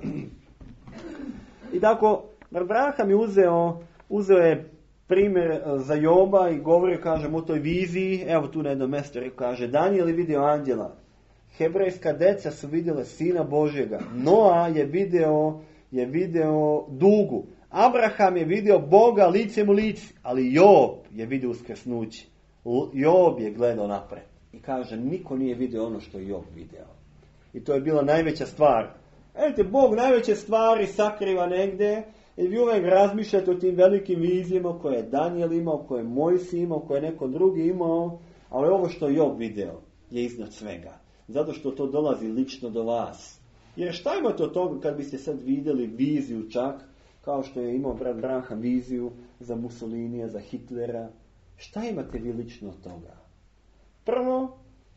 I tako, Abraham je uzeo je primjer za Joba i govori, kažem, o toj viziji. Evo tu na jednom mjestu kaže, Danijel je vidio anđela. Hebrejska deca su vidjela Sina Božjega. Noa je video dugu. Abraham je vidio Boga licem u lici, ali Job je vidio uskrsnuće. Job je gledao napred. I kaže, niko nije vidio ono što je Job video. I to je bila najveća stvar. Vidite, Bog najveće stvari sakriva negdje i vi uvijek razmišljate o tim velikim vizijama koje je Danijel imao, koje je Mojsij imao, koje je neko drugi imao, ali ovo što je Job video je iznad svega. Zato što to dolazi lično do vas. Jer šta imate od toga kad biste sad vidjeli viziju čak, kao što je imao brat Branham viziju za Mussolinija, za Hitlera? Šta imate vi lično od toga? Prvo,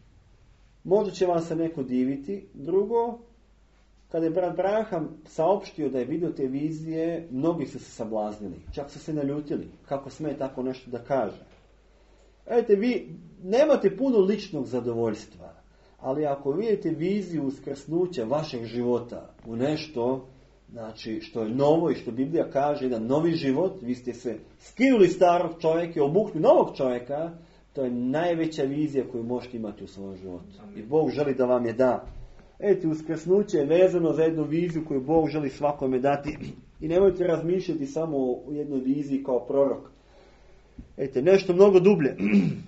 možda će vam se neko diviti. Drugo, kada je brat Branham saopštio da je vidio te vizije, mnogi su se sablaznili. Čak su se naljutili. Kako sme tako nešto da kaže? Vidite, vi nemate puno ličnog zadovoljstva. Ali ako vidite viziju uskrsnuća vašeg života u nešto, znači što je novo i što Biblija kaže, jedan novi život, vi ste se skinuli starog čovjeka i obukli novog čovjeka, to je najveća vizija koju možete imati u svom životu. I Bog želi da vam je da. Uskrsnuće je vezano za jednu viziju koju Bog želi svakome dati. I nemojte razmišljati samo o jednoj viziji kao prorok. Nešto mnogo dublje.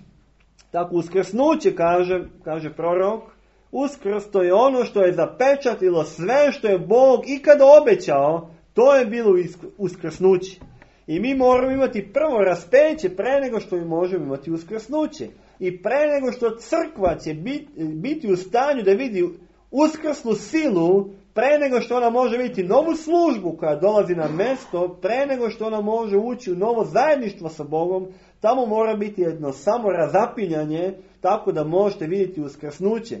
Tako, uskrsnuće, kaže prorok, uskrs to je ono što je zapečatilo sve što je Bog ikada obećao, to je bilo uskrsnuće. I mi moramo imati prvo raspeće pre nego što možemo imati uskrsnuće. I pre nego što crkva će biti u stanju da vidi uskrsnu silu, pre nego što ona može vidjeti novu službu koja dolazi na mjesto, pre nego što ona može ući u novo zajedništvo sa Bogom, tamo mora biti jedno samo razapinjanje, tako da možete vidjeti uskrsnuće.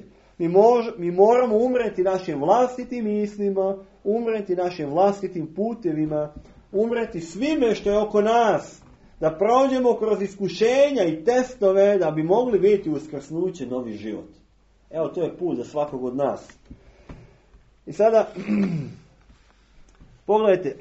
Mi moramo umreti našim vlastitim mislima, umreti našim vlastitim putevima, umreti svime što je oko nas, da prođemo kroz iskušenja i testove da bi mogli vidjeti uskrsnuće, novi život. Evo, to je put za svakog od nas. I sada, pogledajte,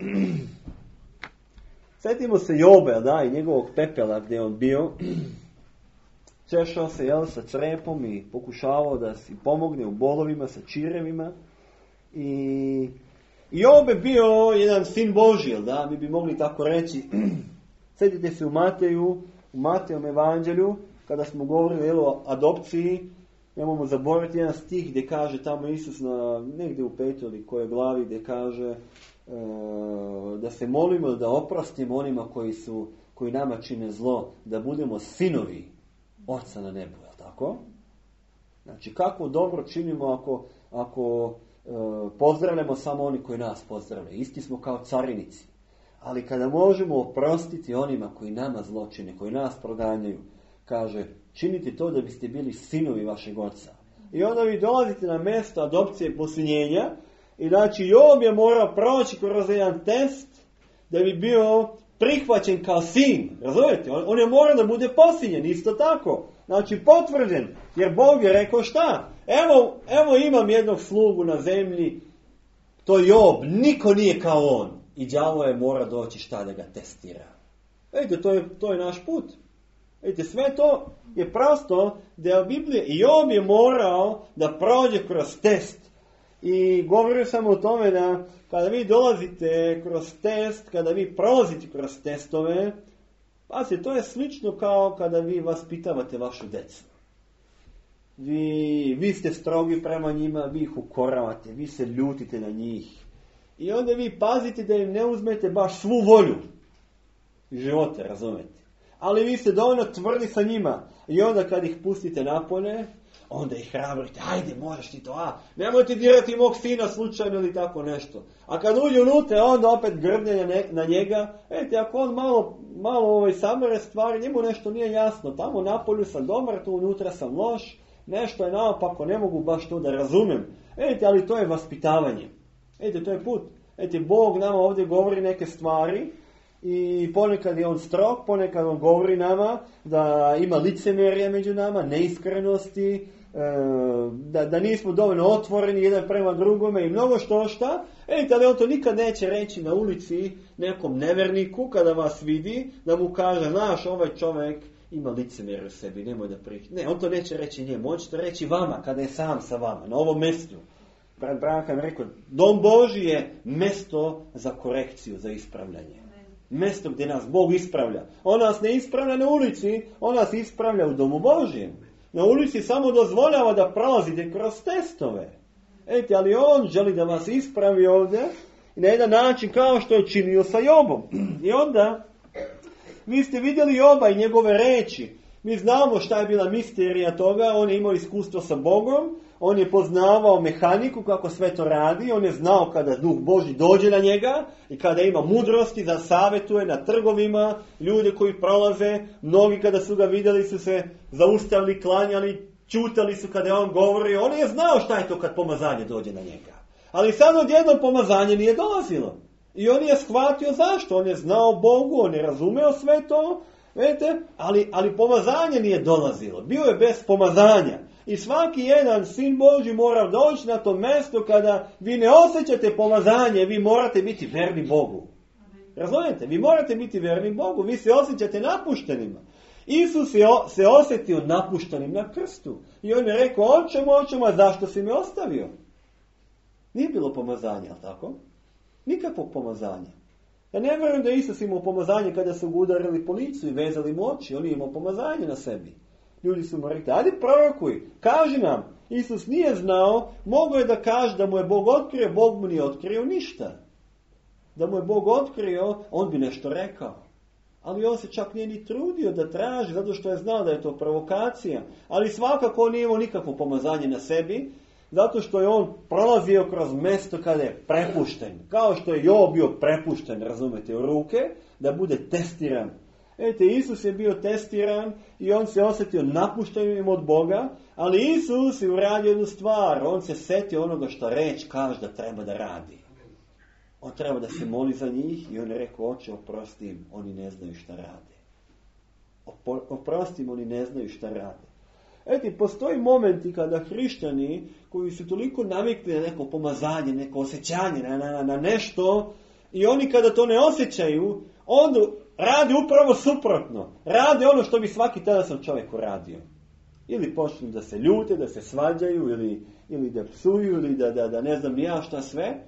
sjetimo se Jobe, i njegovog pepela gdje je on bio, češao se, sa crepom i pokušavao da si pomogne u bolovima, sa čirevima. I Job je bio jedan sin Božji, mi bi mogli tako reći. Sjetite se u Matejovom evanđelju, kada smo govorili o adopciji, nemojmo zaboraviti jedan stih gdje kaže tamo Isus negdje u 5. ili kojoj glavi gdje kaže da se molimo da oprostimo onima koji nama čine zlo, da budemo sinovi Oca na nebu, je tako? Znači, kako dobro činimo ako pozdravljamo samo oni koji nas pozdravljaju. Isti smo kao carinici. Ali kada možemo oprostiti onima koji nama zlo čine, koji nas proganjaju, kaže, činite to da biste bili sinovi vašeg oca. I onda vi dolazite na mjesto adopcije posinjenja i znači Job je morao proći kroz jedan test da bi bio prihvaćen kao sin. Razumijete? On je morao da bude posinjen, isto tako. Znači potvrđen, jer Bog je rekao šta? Evo imam jednog slugu na zemlji, to je Job, niko nije kao on. I đavo je mora doći šta da ga testira. Vidite, to je naš put. Vidite, sve to je prosto deo Biblije. I Job je morao da prođe kroz test. I govorio sam o tome da kada vi dolazite kroz test, kada vi prolazite kroz testove, to je slično kao kada vi vaspitavate vašu decu. Vi ste strogi prema njima, vi ih ukoravate, vi se ljutite na njih. I onda vi pazite da im ne uzmete baš svu volju života, razumete. Ali vi ste dovoljno tvrdi sa njima. I onda kad ih pustite napolje, onda ih hrabrite, ajde, možeš ti to, nemoj ti dirati mog sina slučajno ili tako nešto. A kad uđe unutra, onda opet grdne na njega, ako on malo samere stvari, njemu nešto nije jasno, tamo napolju sam dobar, tu unutra sam loš, nešto je naopako, ne mogu baš to da razumem. Ali to je vaspitavanje. To je put. Bog nama ovdje govori neke stvari i ponekad je on strog, ponekad on govori nama da ima licemjerja među nama, neiskrenosti, da nismo dovoljno otvoreni jedan prema drugome i mnogo šta. Ali on to nikad neće reći na ulici nekom neverniku kada vas vidi, da mu kaže, znaš, ovaj čovjek ima licemjerje u sebi, nemoj da priča. Ne, on to neće reći njemu, on će to reći vama, kada je sam sa vama, na ovom mjestu. Brat Branham rekao, Dom Božji je mjesto za korekciju, za ispravljanje. Mjesto gdje nas Bog ispravlja. On nas ne ispravlja na ulici, on nas ispravlja u Domu Božjem. Na ulici samo dozvoljava da prolazite kroz testove. Ali on želi da vas ispravi ovdje i na jedan način kao što je činio sa Jobom. I onda, vi ste vidjeli Joba i njegove reči. Mi znamo šta je bila misterija toga, on je imao iskustvo sa Bogom, on je poznavao mehaniku kako sve to radi, on je znao kada Duh Božji dođe na njega i kada ima mudrosti da savjetuje na trgovima, ljude koji prolaze, mnogi kada su ga vidjeli su se zaustavili, klanjali, čutali su kada je on govorio, on je znao šta je to kad pomazanje dođe na njega. Ali sad odjednom pomazanje nije dolazilo. I on je shvatio zašto, on je znao Bogu, on je razumeo sve to, vidite, ali pomazanje nije dolazilo, bio je bez pomazanja. I svaki jedan sin Božji mora doći na to mjesto kada vi ne osjećate pomazanje, vi morate biti verni Bogu. Razumijete? Vi morate biti verni Bogu, vi se osjećate napuštenima. Isus se osjetio napuštenim na krstu. I on je rekao, očemo, a zašto si me ostavio? Nije bilo pomazanja, ali tako? Nikakvog pomazanja. Ja ne vjerujem da Isus imao pomazanje kada su ga udarili po licu i vezali mu oči. On je imao pomazanje na sebi. Ljudi su mu rekli, ajde prorokuj, kaži nam. Isus nije znao, mogao je da kaže da mu je Bog otkrio, Bog mu nije otkrio ništa. Da mu je Bog otkrio, on bi nešto rekao. Ali on se čak nije ni trudio da traži, zato što je znao da je to provokacija. Ali svakako on nije imao nikakvo pomazanje na sebi, zato što je on prolazio kroz mjesto kada je prepušten. Kao što je Job bio prepušten, razumete, u ruke, da bude testiran. Isus je bio testiran i on se osjetio napuštenim od Boga, ali Isus je uradio jednu stvar, on se setio onoga što reč kaže da treba da radi. On treba da se moli za njih i on je rekao, Oče, oprosti im, oni ne znaju šta rade. Oprosti im, oni ne znaju šta rade. Postoji momenti kada hrišćani koji su toliko navikli na neko pomazanje, neko osjećanje, na nešto, i oni kada to ne osjećaju, onda radi upravo suprotno. Radi ono što bi svaki tadasan čovjek uradio. Ili počnu da se ljute, da se svađaju, ili da psuju, ili da ne znam ni ja šta sve.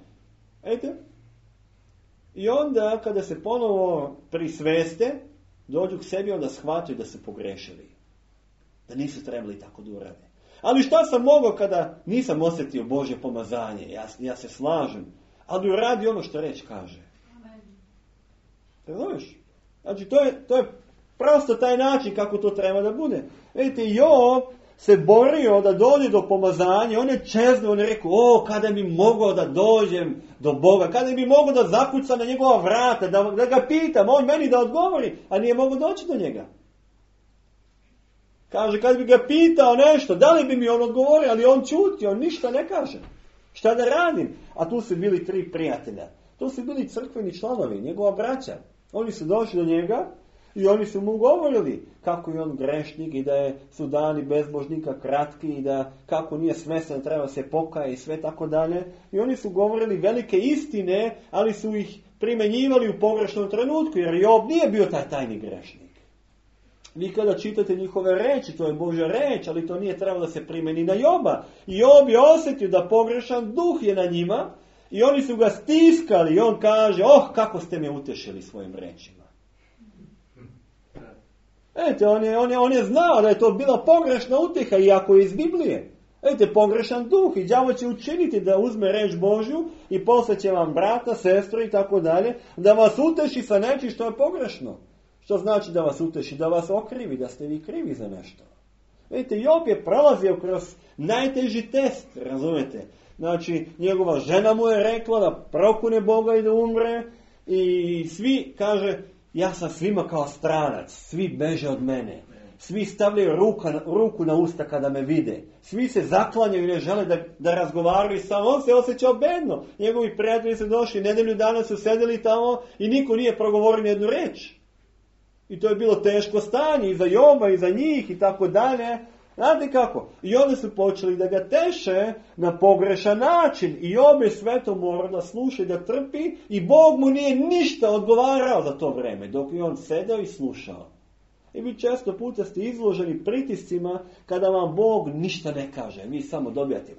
I onda kada se ponovo prisveste, dođu k sebi, onda shvataju da su pogrešili. Da nisu trebali tako da urade. Ali šta sam mogao kada nisam osjetio Božje pomazanje? Ja se slažem. Ali uradi ono što reč kaže. Razumiješ? Znači, to je prosto taj način kako to treba da bude. Vidite, Job se borio da dođe do pomazanja, on je čeznuo, on je rekao, kada bi mogao da dođem do Boga, kada bi mogao da zakuca na njegova vrata, da ga pitam, on meni da odgovori, a nije mogao doći do njega. Kaže, kad bi ga pitao nešto, da li bi mi on odgovorio, ali on čuti, on ništa ne kaže. Šta da radim? A tu su bili 3 prijatelja. Tu su bili crkveni članovi, njegova braća. Oni su došli do njega i oni su mu govorili kako je on grešnik i da su dani bezbožnika kratki i da kako nije smesen, treba se pokaje i sve tako dalje. I oni su govorili velike istine, ali su ih primjenjivali u pogrešnom trenutku, jer Job nije bio taj tajni grešnik. Vi kada čitate njihove reči, to je Božja reč, ali to nije trebalo da se primjeni na Joba. I Job je osjetio da pogrešan duh je na njima i oni su ga stiskali i on kaže, kako ste me utešili svojim rečima. On je znao da je to bila pogrešna utjeha, iako je iz Biblije. Pogrešan duh i đavo će učiniti da uzme reč Božju i poslaće vam brata, sestru i tako dalje, da vas uteši sa nečim što je pogrešno. Što znači da vas uteši? Da vas okrivi, da ste vi krivi za nešto. Vidite, Job je prolazio kroz najteži test, razumete? Znači, njegova žena mu je rekla da prokune Boga i da umre i svi, kaže, ja sam svima kao stranac, svi beže od mene. Svi stavljaju ruku na usta kada me vide. Svi se zaklanjaju i ne žele da razgovaraju sa mnom. On se osjećao bedno. Njegovi prijatelji su došli, nedelju dana su sedeli tamo i niko nije progovorio jednu reč. I to je bilo teško stanje i za Joba i za njih i tako dalje. Znate kako? I onda su počeli da ga teše na pogrešan način. I Job je sve to morao da sluša i da trpi i Bog mu nije ništa odgovarao za to vreme dok je on sedeo i slušao. I vi često puta ste izloženi pritiscima kada vam Bog ništa ne kaže. Vi samo dobijate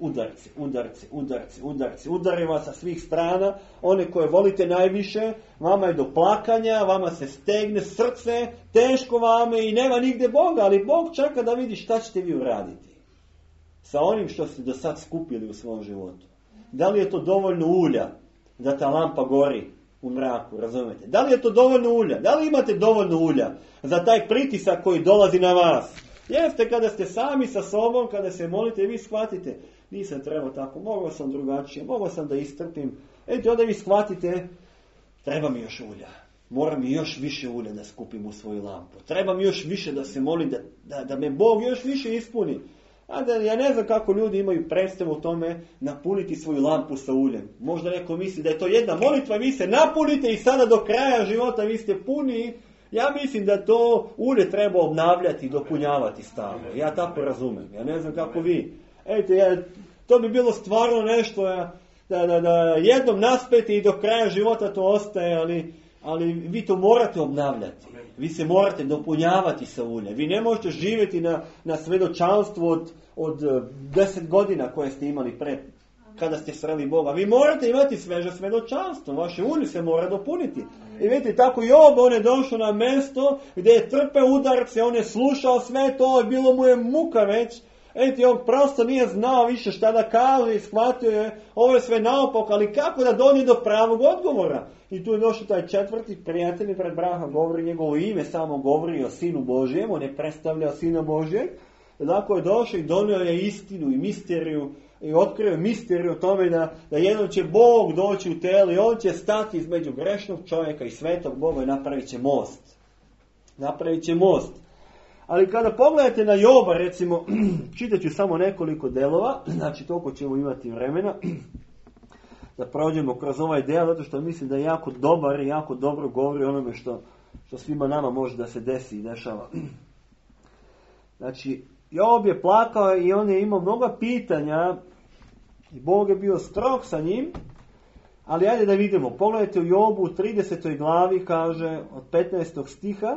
udarci. Udari vas sa svih strana. One koje volite najviše, vama je do plakanja, vama se stegne srce, teško vama i nema nigde Boga. Ali Bog čeka da vidi šta ćete vi uraditi sa onim što ste do sad skupili u svom životu. Da li je to dovoljno ulja da ta lampa gori u mraku, razumete? Da li je to dovoljno ulja? Da li imate dovoljno ulja za taj pritisak koji dolazi na vas? Jeste kada ste sami sa sobom, kada se molite i vi shvatite, nisam trebao tako, mogao sam drugačije, mogao sam da istrpim. Eto, onda vi shvatite, treba mi još ulja. Moram mi još više ulja da skupim u svoju lampu. Treba mi još više da se molim da me Bog još više ispuni. Ja ne znam kako ljudi imaju predstavu u tome napuniti svoju lampu sa uljem. Možda neko misli da je to jedna molitva, vi se napunite i sada do kraja života vi ste puni. Ja mislim da to ulje treba obnavljati i dopunjavati stalno. Ja tako razumem. Ja ne znam kako vi. To bi bilo stvarno nešto da jednom naspete i do kraja života to ostaje, ali vi to morate obnavljati. Vi se morate dopunjavati sa uljem. Vi ne možete živjeti na svedočanstvu od 10 godina koje ste imali kada ste sreli Boga. Vi morate imati sveže svedočanstvo. Vaše ulje se mora dopuniti. I vidite, tako Job, on je došao na mjesto gdje je trpeo udarce, on je slušao sve to i bilo mu je muka već. On prosto nije znao više šta da kaže i shvatio je, ovo je sve naopako, ali kako da dođe do pravog odgovora? I tu je došao taj četvrti prijatelj pred braha, govori njegovo ime, samo govori o Sinu Božjem, on je predstavljao Sina Božjeg. Tako je došao i donio je istinu i misteriju, i otkrio misteriju o tome da jednom će Bog doći u telo i on će stati između grešnog čovjeka i svetog Boga i napravit će most. Napravit će most. Ali kada pogledate na Joba, recimo, čitat ću samo nekoliko delova, znači toliko ćemo imati vremena da prođemo kroz ovaj del, zato što mislim da je jako dobar i jako dobro govori onome što svima nama može da se desi i dešava. Znači, Job je plakao i on je imao mnoga pitanja i Bog je bio strog sa njim, ali ajde da vidimo. Pogledajte u Jobu u 30. glavi, kaže od 15. stiha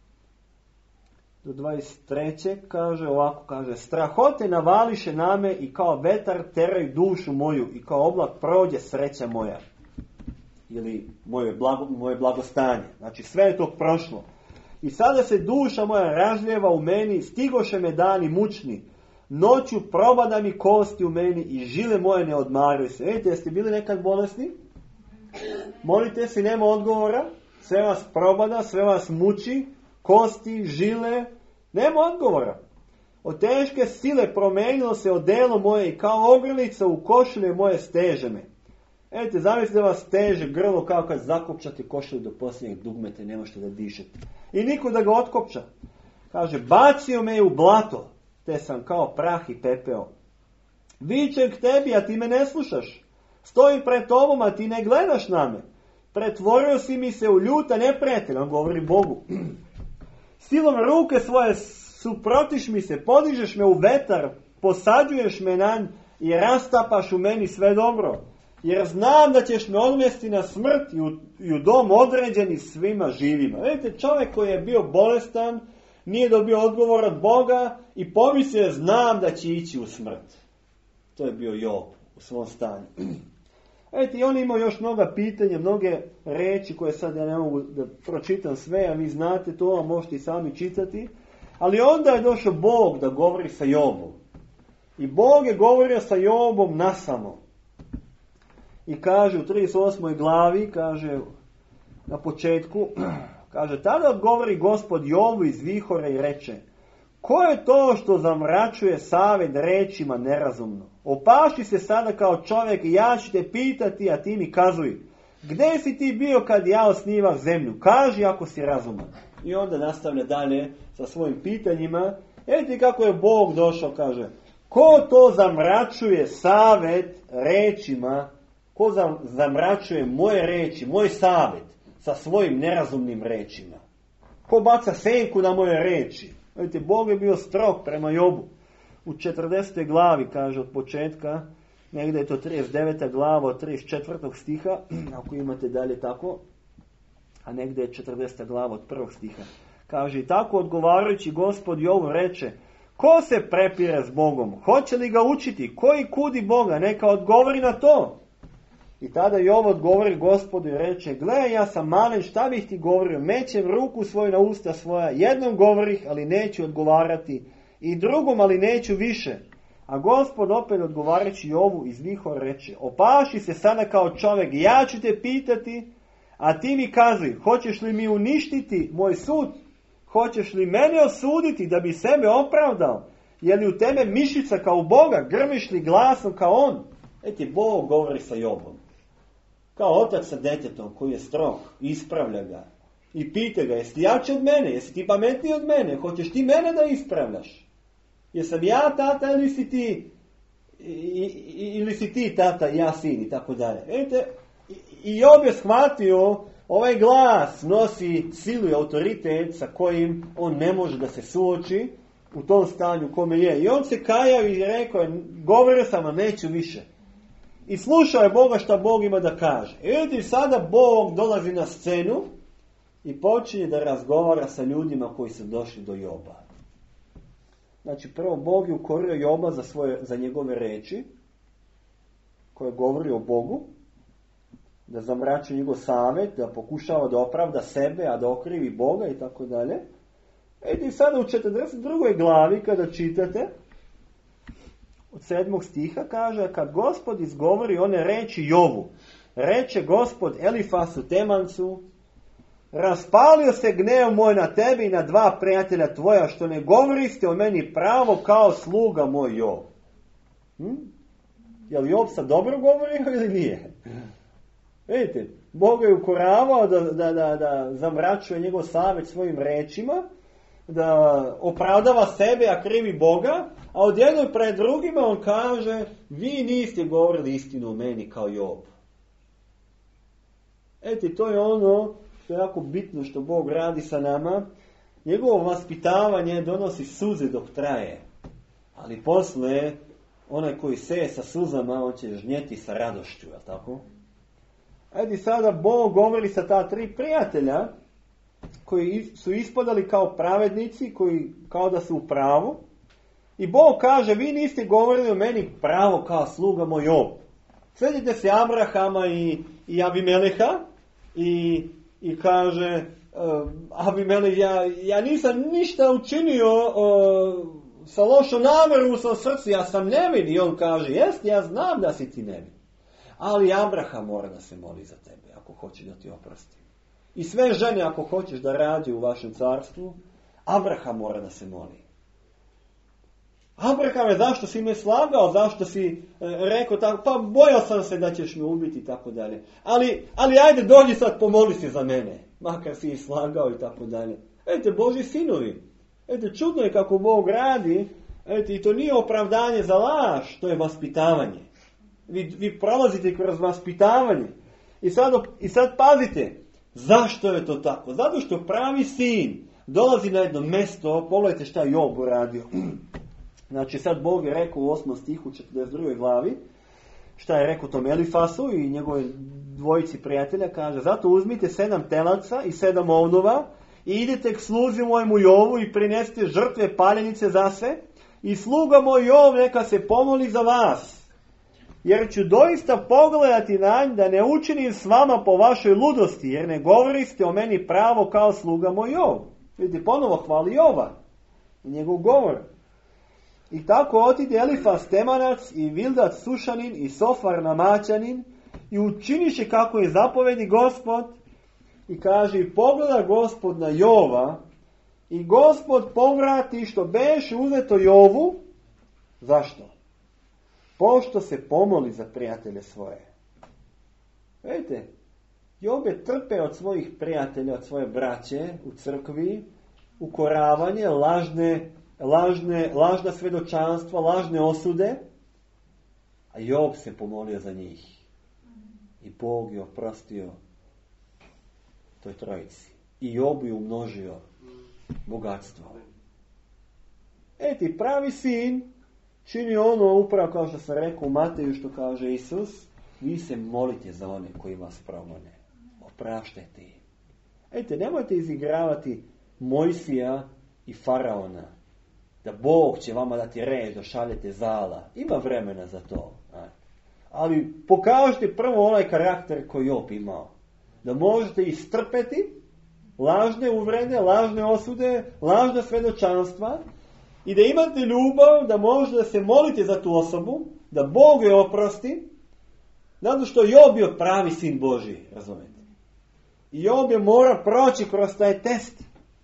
do 23. kaže ovako, kaže: strahote navališe na me i kao vetar teraju dušu moju i kao oblak prođe sreća moja. Ili moje blagostanje. Znači sve je to prošlo. I sada se duša moja razljeva u meni, stigoše me dani mučni. Noću probada mi kosti u meni i žile moje ne odmaruju se. Vidite, jeste bili nekad bolesni? Molite se, nema odgovora. Sve vas probada, sve vas muči. Kosti, žile, nema odgovora. Od teške sile promenilo se odelo moje i kao ogrlica u košulje moje steže me. Vidite, zamislite da vas steže grlo kao kad zakopčate košulju do posljednjeg dugmeta i ne možete da dišete. I niko da ga otkopča. Kaže, bacio me u blato, te sam kao prah i pepeo. Vičem k tebi, a ti me ne slušaš. Stojim pred tobom, a ti ne gledaš na me. Pretvorio si mi se u ljuta neprijatelja, on govori Bogu. Silom ruke svoje suprotiš mi se, podižeš me u vetar, posađuješ me na nj i rastapaš u meni sve dobro. Jer znam da ćeš me odvesti na smrt i u dom određeni svima živima. Vidite, čovjek koji je bio bolestan, nije dobio odgovor od Boga i pomislio je, znam da će ići u smrt. To je bio Job u svom stanju. Vidite, i on imao još mnoga pitanja, mnoge reči koje sad ja ne mogu da pročitam sve, a vi znate to, a možete i sami čitati. Ali onda je došao Bog da govori sa Jobom. I Bog je govorio sa Jobom nasamo. I kaže u 38. glavi, kaže na početku, kaže, tada odgovori Gospod Jobu iz vihora i reče: ko je to što zamračuje savjet rečima nerazumno? Opaši se sada kao čovjek i ja ću te pitati, a ti mi kazuj. Gdje si ti bio kad ja osnivao zemlju? Kaži ako si razuman. I onda nastavlja dalje sa svojim pitanjima. Vidite kako je Bog došao, kaže. Ko to zamračuje savjet rečima? Ko zamračuje moje reči, moj savjet sa svojim nerazumnim rečima? Ko baca senku na moje reči? Vidite, Bog je bio strog prema Jobu. U 40. glavi, kaže od početka, negdje je to 39. glava od 34. stiha, ako imate dalje tako, a negdje je 40. glava od 1. stiha. Kaže, i tako odgovarajući Gospod Jobu reče, ko se prepire s Bogom? Hoće li ga učiti? Koji kudi Boga? Neka odgovori na to. I tada Job odgovori Gospodu i reče, gle, ja sam malen, šta bih ti govorio? Mećem ruku svoju na usta svoja, jednom govorih, ali neću odgovarati, i drugom, ali neću više. A Gospod opet odgovarajući Jobu izviho reče, opaši se sada kao čovjek, ja ću te pitati, a ti mi kazuj, hoćeš li mi uništiti moj sud? Hoćeš li mene osuditi da bi sebe opravdao? Je li u tebe mišica kao u Boga? Grmiš li glasom kao on? Bog govori sa Jobom. Kao otac sa djetetom koji je strog, ispravlja ga. I pita ga, jesi ti jači od mene? Jesi ti pametniji od mene? Hoćeš ti mene da ispravljaš? Jesam ja tata ili si ti tata i ja sin i tako dalje. I Job je shvatio, ovaj glas nosi silu i autoritet sa kojim on ne može da se suoči u tom stanju kome je. I on se kajao i rekao, govorio sam, a neću više. I slušao je Boga šta Bog ima da kaže. I sada Bog dolazi na scenu i počinje da razgovara sa ljudima koji su došli do Joba. Znači, prvo Bog je ukorio Joba za njegove reči, koje govori o Bogu, da zamrači njegov savjet, da pokušava da opravda sebe, a da okrivi Boga i tako dalje. I sada u 42. glavi, kada čitate, od 7. stiha kaže, kad Gospod izgovori one reči Jobu, reče Gospod Elifasu Temancu, raspalio se gnev moj na tebi i na dva prijatelja tvoja, što ne govoriste o meni pravo kao sluga moj Job. Je li Job sad dobro govorio ili nije? Vidite, Bog je ukoravao da zamračuje njegov savjet svojim rečima, da opravdava sebe, a krivi Boga, a odjednom pred drugima on kaže, vi niste govorili istinu o meni kao Job. To je ono što je jako bitno što Bog radi sa nama. Njegovo vaspitavanje donosi suze dok traje, ali posle onaj koji seje sa suzama, on će žnjeti sa radošću, je li tako? Sada Bog govori sa ta tri prijatelja koji su ispadali kao pravednici, koji kao da su u pravu. I Bog kaže, vi niste govorili o meni pravo kao sluga moj Job. Sjetite se Abrahama i Abimeleha i kaže, Abimeleh, ja nisam ništa učinio sa lošom namjerom u svom srcu, ja sam nevin. I on kaže, jest, ja znam da si ti nevin. Ali Abraham mora da se moli za tebe, ako hoće da ti oprosti. I sve žene, ako hoćeš da radi u vašem carstvu, Abraham mora da se moli. Abraham je, zašto si me slagao, zašto si rekao tako, pa bojao sam se da ćeš me ubiti i tako dalje. Ali ajde, dođi sad, pomoli se za mene, makar si ih slagao i tako dalje. Božji sinovi, čudno je kako Bog radi, i to nije opravdanje za laž, to je vaspitavanje. Vi prolazite kroz vaspitavanje. I sad pazite, zašto je to tako? Zato što pravi sin dolazi na jedno mjesto, pogledajte šta je Job uradio. Znači sad Bog je rekao u 8. stihu 42. glavi, šta je rekao tom Elifasu i njegove dvojici prijatelja, kaže, zato uzmite 7 telaca i 7 ovnova i idete k sluzi mojemu Jovu i prinesite žrtve paljenice za sve i sluga moj Jov neka se pomoli za vas. Jer ću doista pogledati na nj da ne učinim s vama po vašoj ludosti, jer ne govoriste o meni pravo kao sluga moj Jov. Vidite, ponovo hvali Jova i njegov govor. I tako otide Elifas Temanac i Vildac Sušanin i Sofar Namaćanin i učiniše kako je zapovedi Gospod i kaže, i pogleda Gospod na Jova i Gospod povrati što beše uzeto Jovu. Zašto? Pošto se pomoli za prijatelje svoje. Vidite, Job je trpeo od svojih prijatelja, od svoje braće u crkvi, ukoravanje, lažna svjedočanstva, lažne osude, a Job se pomolio za njih. I Bog je oprostio toj trojici. I Job je umnožio bogatstvo. Ti pravi sin čini ono upravo kao što sam rekao u Mateju što kaže Isus, vi se molite za one koji vas progone. Opraštajte im. Nemojte izigravati Mojsija i Faraona. Da Bog će vama dati red, da šaljete zala. Ima vremena za to. Ali pokažite prvo onaj karakter koji Job imao. Da možete istrpeti lažne uvrede, lažne osude, lažna svjedočanstva i da imate ljubav, da možete da se molite za tu osobu, da Bog je oprosti, zato što Job bio pravi sin Božji, razumijete. I Job je mora proći kroz taj test.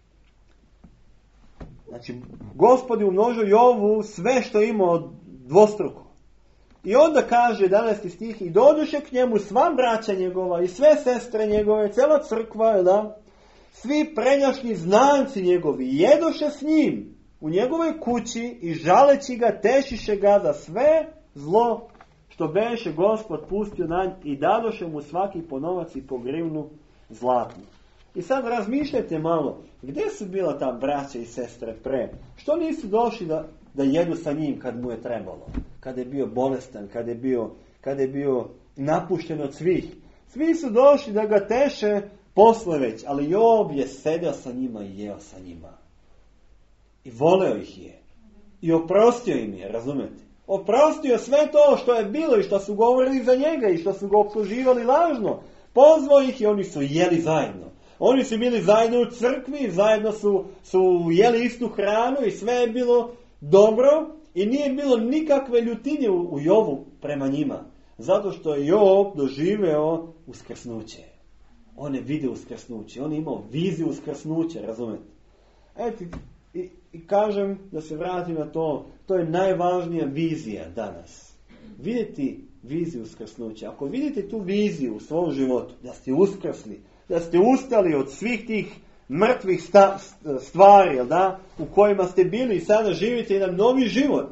Znači, Gospod je umnožio Jovu sve što imao dvostruko. I onda kaže 11. stih, i dođoše k njemu sva braća njegova i sve sestre njegove, cijela crkva, da, svi pređašnji znanci njegovi, jedoše s njim u njegovoj kući i žaleći ga, tešiše ga za sve zlo što beše Gospod pustio na njih i dadoše mu svaki po novac i po grivnu zlatnu. I sad razmišljajte malo, gdje su bila ta braća i sestre pre? Što nisu došli da jedu sa njim kad mu je trebalo? Kad je bio bolestan, kad je bio napušten od svih. Svi su došli da ga teše posle već, ali Job je sedeo sa njima i jeo sa njima. I voleo ih je. I oprostio im je, razumete? Oprostio sve to što je bilo i što su govorili za njega i što su ga optuživali lažno. Pozvao ih i oni su jeli zajedno. Oni su bili zajedno u crkvi, zajedno su jeli istu hranu i sve je bilo dobro i nije bilo nikakve ljutine u Jobu prema njima. Zato što je Job doživeo uskrsnuće. On je vidio uskrsnuće, on je imao viziju uskrsnuća, razumete? I kažem da se vratim na to, to je najvažnija vizija danas. Vidjeti viziju uskrsnuća. Ako vidite tu viziju u svom životu, da ste uskrsli, da ste ustali od svih tih mrtvih stvari, da, u kojima ste bili i sada živite jedan novi život.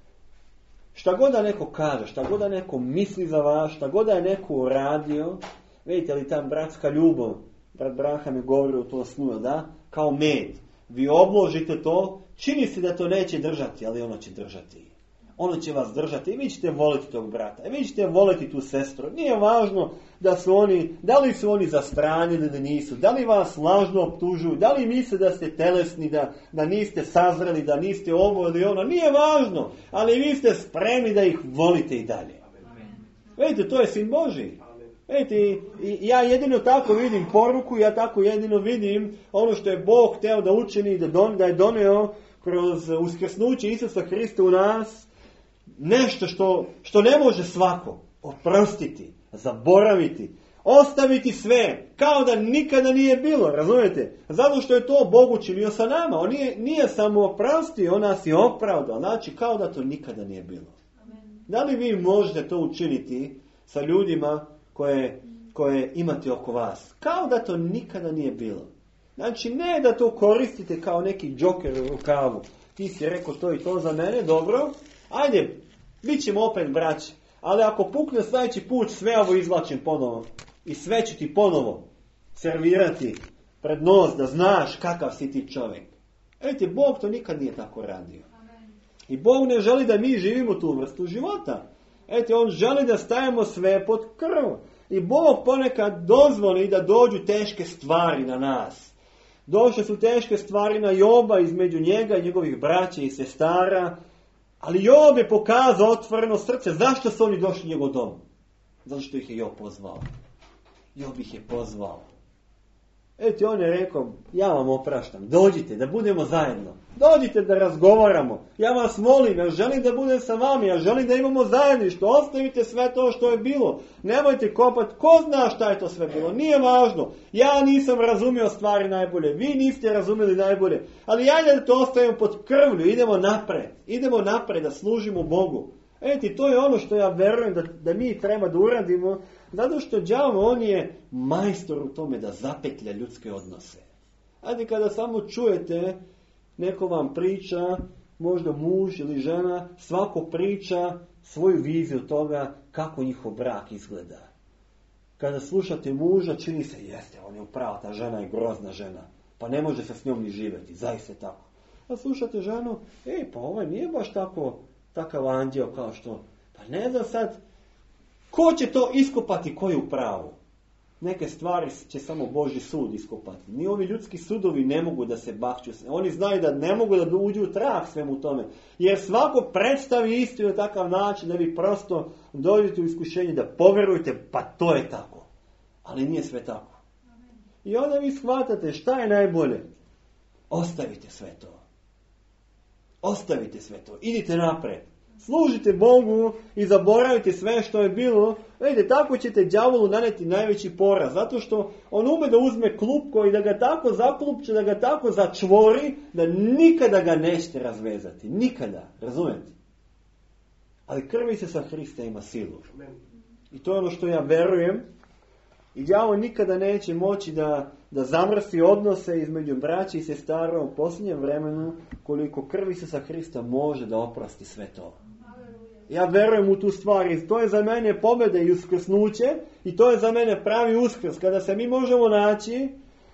Šta god da neko kaže, šta god da neko misli za vas, šta god da je neko uradio, vidite li ta bratska ljubav, brat Braham je govorio u tom snu, da, kao med. Vi obložite to, čini se da to neće držati, ali ono će držati. Ono će vas držati i vi ćete voliti tog brata. I vi ćete voliti tu sestru. Nije važno da li su oni zastranili ili nisu. Da li vas lažno optužuju. Da li misle da ste telesni, da niste sazreli, da niste ovo ili ono. Nije važno. Ali vi ste spremni da ih volite i dalje. Vidite, to je sin Božji. Vidite, ja jedino tako vidim poruku. Ja tako jedino vidim ono što je Bog hteo da učini, da je doneo kroz uskrsnuće Isusa Hrista u nas. Nešto što ne može svako oprostiti, zaboraviti, ostaviti sve, kao da nikada nije bilo, razumijete? Zato što je to Bog učinio sa nama. On nije samo oprostio, on nas je opravdao, znači kao da to nikada nije bilo. Amen. Da li vi možete to učiniti sa ljudima koje imate oko vas? Kao da to nikada nije bilo. Znači ne da to koristite kao neki džoker u rukavu. Ti si rekao to i to za mene, dobro. Ajde, bit ćemo opet braći. Ali ako pukne sljedeći put, sve ovo izvlačim ponovo. I sve ću ti ponovo servirati pred nos da znaš kakav si ti čovjek. Vidite, Bog to nikad nije tako radio. I Bog ne želi da mi živimo tu vrstu života. Vidite, on želi da stavimo sve pod krv. I Bog ponekad dozvoli da dođu teške stvari na nas. Došle su teške stvari na Joba između njega i njegovih braća i sestara. Ali Job je pokazao otvoreno srce. Zašto su oni došli u njegov dom? Zato što ih je Job pozvao. Job ih je pozvao. Eto, on je rekao, ja vam opraštam, dođite da budemo zajedno. Dođite da razgovaramo. Ja vas molim, ja želim da budem sa vama, ja želim da imamo zajedništvo. Ostavite sve to što je bilo. Nemojte kopati, ko zna šta je to sve bilo. Nije važno. Ja nisam razumio stvari najbolje, vi niste razumjeli najbolje. Ali ajde da to ostavimo pod krvlju, idemo napred. Idemo napred da služimo Bogu. Eti, to je ono što ja verujem da mi treba da uradimo. Zato što đavo, on je majstor u tome da zapetlja ljudske odnose. Ajde, kada samo čujete, neko vam priča, možda muž ili žena, svako priča svoju viziju toga kako njihov brak izgleda. Kada slušate muža, čini se, jeste, on je upravo, ta žena je grozna žena, pa ne može se s njom ni živjeti, zaista tako. A slušate ženu, pa ovaj nije baš takav anđeo kao što, pa ne znam sad, ko će to iskopati, ko je u pravu? Neke stvari će samo Božji sud iskopati. Ni ovi ljudski sudovi ne mogu da se bakću. Oni znaju da ne mogu da uđu u trag svemu tome. Jer svako predstavi istinu na takav način da vi prosto dođete u iskušenje da poverujete, pa to je tako. Ali nije sve tako. I onda vi shvatate šta je najbolje. Ostavite sve to. Ostavite sve to. Idite napred. Služite Bogu i zaboravite sve što je bilo. Vidite, tako ćete đavolu naneti najveći poraz. Zato što on ume da uzme klupko i da ga tako zaklupče, da ga tako začvori, da nikada ga nećete razvezati. Nikada. Razumete? Ali krv Isusa Hrista ima silu. I to je ono što ja verujem. I đavo nikada neće moći da zamrsi odnose između braća i sestara u posljednjem vremenu, koliko krv Isusa Hrista može da oprosti sve to. Ja verujem u tu stvar i to je za mene pobjeda i uskrsnuće i to je za mene pravi uskrs. Kada se mi možemo naći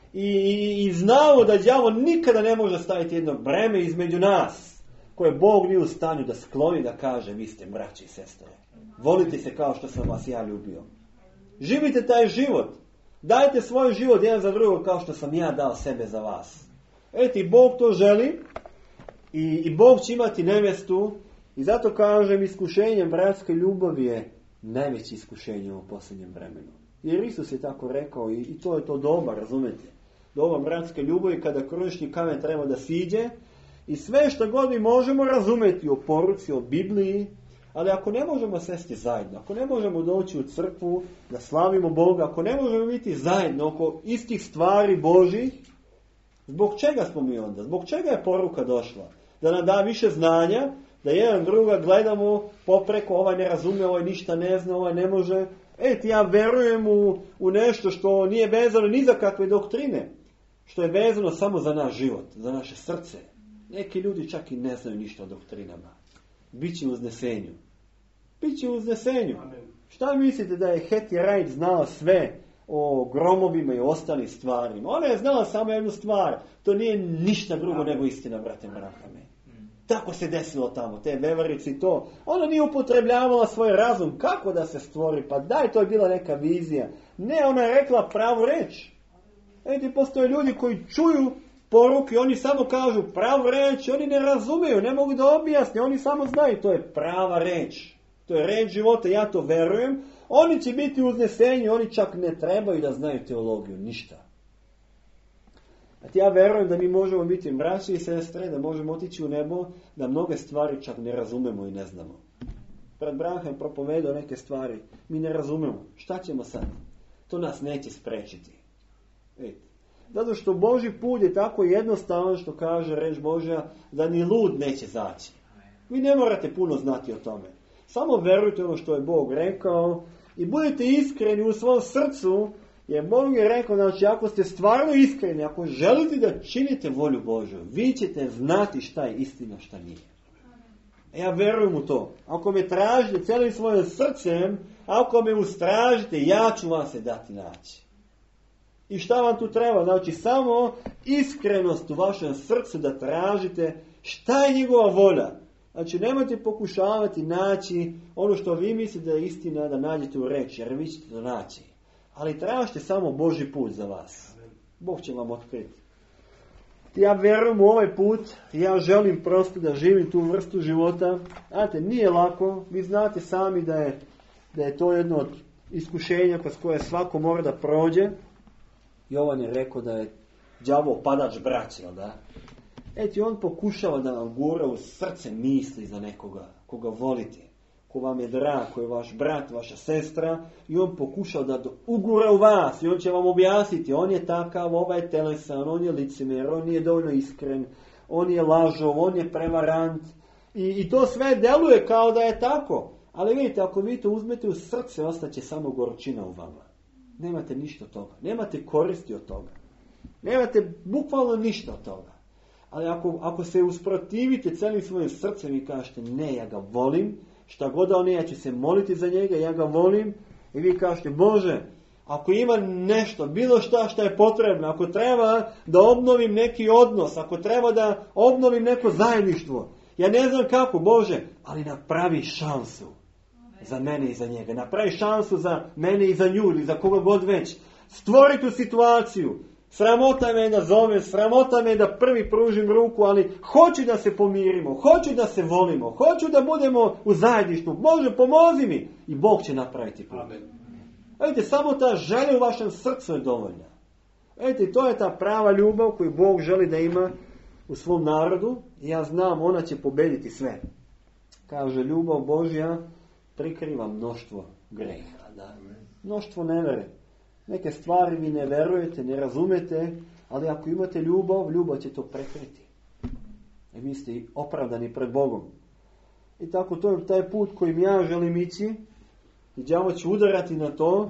i znamo da đavo nikada ne može staviti jedno breme između nas, koje Bog nije u stanju da skloni, da kaže vi ste braći i sestre. Volite se kao što sam vas ja ljubio. Živite taj život. Dajte svoj život jedan za drugog kao što sam ja dao sebe za vas. Eti, Bog to želi i Bog će imati nevjestu i zato kažem, iskušenje bratske ljubavi je najveće iskušenje u posljednjem vremenu. Jer Isus je tako rekao i to je to doba, razumete? Doba bratske ljubavi kada krušni kamen treba da siđe i sve što god mi možemo razumjeti o poruci, o Bibliji, ali ako ne možemo sesti zajedno, ako ne možemo doći u crkvu da slavimo Boga, ako ne možemo biti zajedno oko istih stvari Božih, zbog čega smo mi onda? Zbog čega je poruka došla? Da nam da više znanja, da jedan druga gledamo popreko, ovaj ne razumije, ovaj ništa ne zna, ovaj ne može. Ja verujem u nešto što nije vezano ni za kakve doktrine, što je vezano samo za naš život, za naše srce. Neki ljudi čak i ne znaju ništa o doktrinama. Biće u uznesenju. Biće u uznesenju. Šta mislite da je Hetty Wright znala sve o gromovima i ostalim stvarima? Ona je znala samo jednu stvar. To nije ništa drugo nego istina, brate Mrakame. Tako se desilo tamo, te veverice i to. Ona nije upotrebljavala svoj razum. Kako da se stvori? Pa daj, to je bila neka vizija. Ne, ona je rekla pravu reč. Postoje ljudi koji čuju poruke, oni samo kažu pravu reč, oni ne razumiju, ne mogu da objasne, oni samo znaju, to je prava reč. To je reč života, ja to verujem. Oni će biti uzneseni, oni čak ne trebaju da znaju teologiju, ništa. Ja verujem da mi možemo biti braći i sestre, da možemo otići u nebo, da mnoge stvari čak ne razumemo i ne znamo. Pred Branham propovedao neke stvari, mi ne razumemo. Šta ćemo sad? To nas neće sprečiti. Zato što Božji put je tako jednostavan, što kaže reč Božja, da ni lud neće zaći. Vi ne morate puno znati o tome. Samo verujte ono što je Bog rekao i budite iskreni u svom srcu, jer Bog je rekao, znači ako ste stvarno iskreni, ako želite da činite volju Božju, vi ćete znati šta je istina, šta nije. Ja verujem u to. Ako me tražite cijelim svojim srcem, ako me ustražite, ja ću vam se dati naći. I šta vam tu treba? Znači samo iskrenost u vašem srcu da tražite šta je njegova volja. Znači nemojte pokušavati naći ono što vi mislite da je istina, da nađete u reči, jer vi ćete to naći. Ali tražite samo Božji put za vas. Bog će vam otkriti. Ja vjerujem u ovaj put, ja želim prosto da živim tu vrstu života. Znate, nije lako, vi znate sami da je to jedno od iskušenja kroz koje svako mora da prođe. Jovan je rekao da je đavo padač braće, jel da? Eto, on pokušava da vam gura u srce misli za nekoga, koga volite, ko vam je drag, ko je vaš brat, vaša sestra, i on pokušava da ugura u vas, i on će vam objasniti, on je takav, ovaj je telesan, on je licemjer, on nije dovoljno iskren, on je lažov, on je prevarant, i to sve deluje kao da je tako. Ali vidite, ako vi to uzmete u srce, ostaće samo gorčina u vama. Nemate ništa od toga. Nemate koristi od toga. Nemate bukvalno ništa od toga. Ali ako se usprotivite celim svojim srcem i kažete, ne, ja ga volim, šta god da on je, ja ću se moliti za njega, ja ga volim, i vi kažete, Bože, ako ima nešto, bilo šta je potrebno, ako treba da obnovim neki odnos, ako treba da obnovim neko zajedništvo, ja ne znam kako, Bože, ali napravi šansu za mene i za njega. Napravi šansu za mene i za nju ili za koga god već. Stvori tu situaciju. Sramota me da zovem, sramota me da prvi pružim ruku, ali hoću da se pomirimo, hoću da se volimo, hoću da budemo u zajedništvu. Bože, pomozi mi. I Bog će napraviti put. Vidite, samo ta želja u vašem srcu je dovoljna. Vidite, to je ta prava ljubav koju Bog želi da ima u svom narodu. I ja znam, ona će pobediti sve. Kaže, ljubav Božja prikriva mnoštvo greha. Da? Mnoštvo nevere. Neke stvari vi ne verujete, ne razumete, ali ako imate ljubav će to prekriti. I vi ste opravdani pred Bogom. I tako to je taj put kojim ja želim ići. I đavo će udarati na to.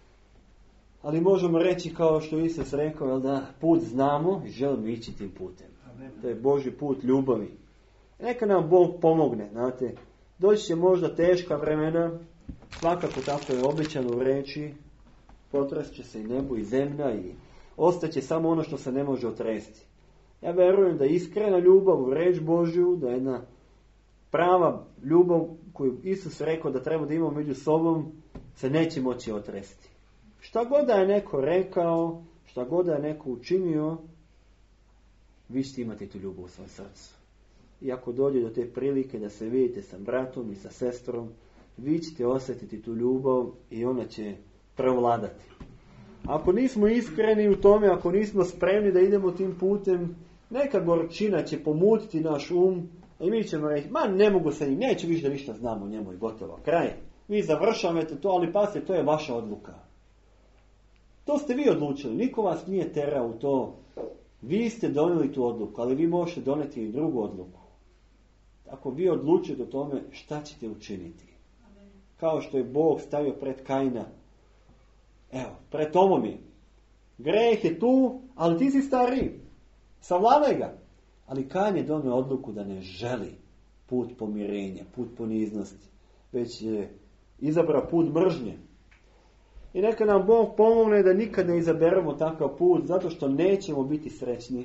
Ali možemo reći kao što Isus rekao, jel da, put znamo i želimo ići tim putem. To je Božji put ljubavi. Neka nam Bog pomogne, znate. Doći će možda teška vremena, svakako tako je obećano u reči, potrast će se i nebo i zemlja i ostaće samo ono što se ne može otresti. Ja verujem da iskrena ljubav u reč Božju, da je jedna prava ljubav koju Isus rekao da treba da imamo među sobom, se neće moći otresti. Šta god da je neko rekao, šta god da je neko učinio, vi ćete imati tu ljubav u svom srcu. I ako dođe do te prilike da se vidite sa bratom i sa sestrom, vi ćete osjetiti tu ljubav i ona će prevladati. Ako nismo iskreni u tome, ako nismo spremni da idemo tim putem, neka gorčina će pomutiti naš um i mi ćemo reći, ne mogu sa njim, neću više da ništa znam o njemu i gotovo, kraj. Vi završavate to, ali pasite, to je vaša odluka. To ste vi odlučili, niko vas nije terao u to. Vi ste donijeli tu odluku, ali vi možete donijeti i drugu odluku. Ako vi odlučite o tome, šta ćete učiniti? Kao što je Bog stavio pred Kaina. Evo, pred tomom je. Greh je tu, ali ti si stariji. Savladaj ga. Ali Kain je donio odluku da ne želi put pomirenja, put poniznosti, već je izabrao put mržnje. I neka nam Bog pomogne da nikad ne izaberemo takav put, zato što nećemo biti srećni.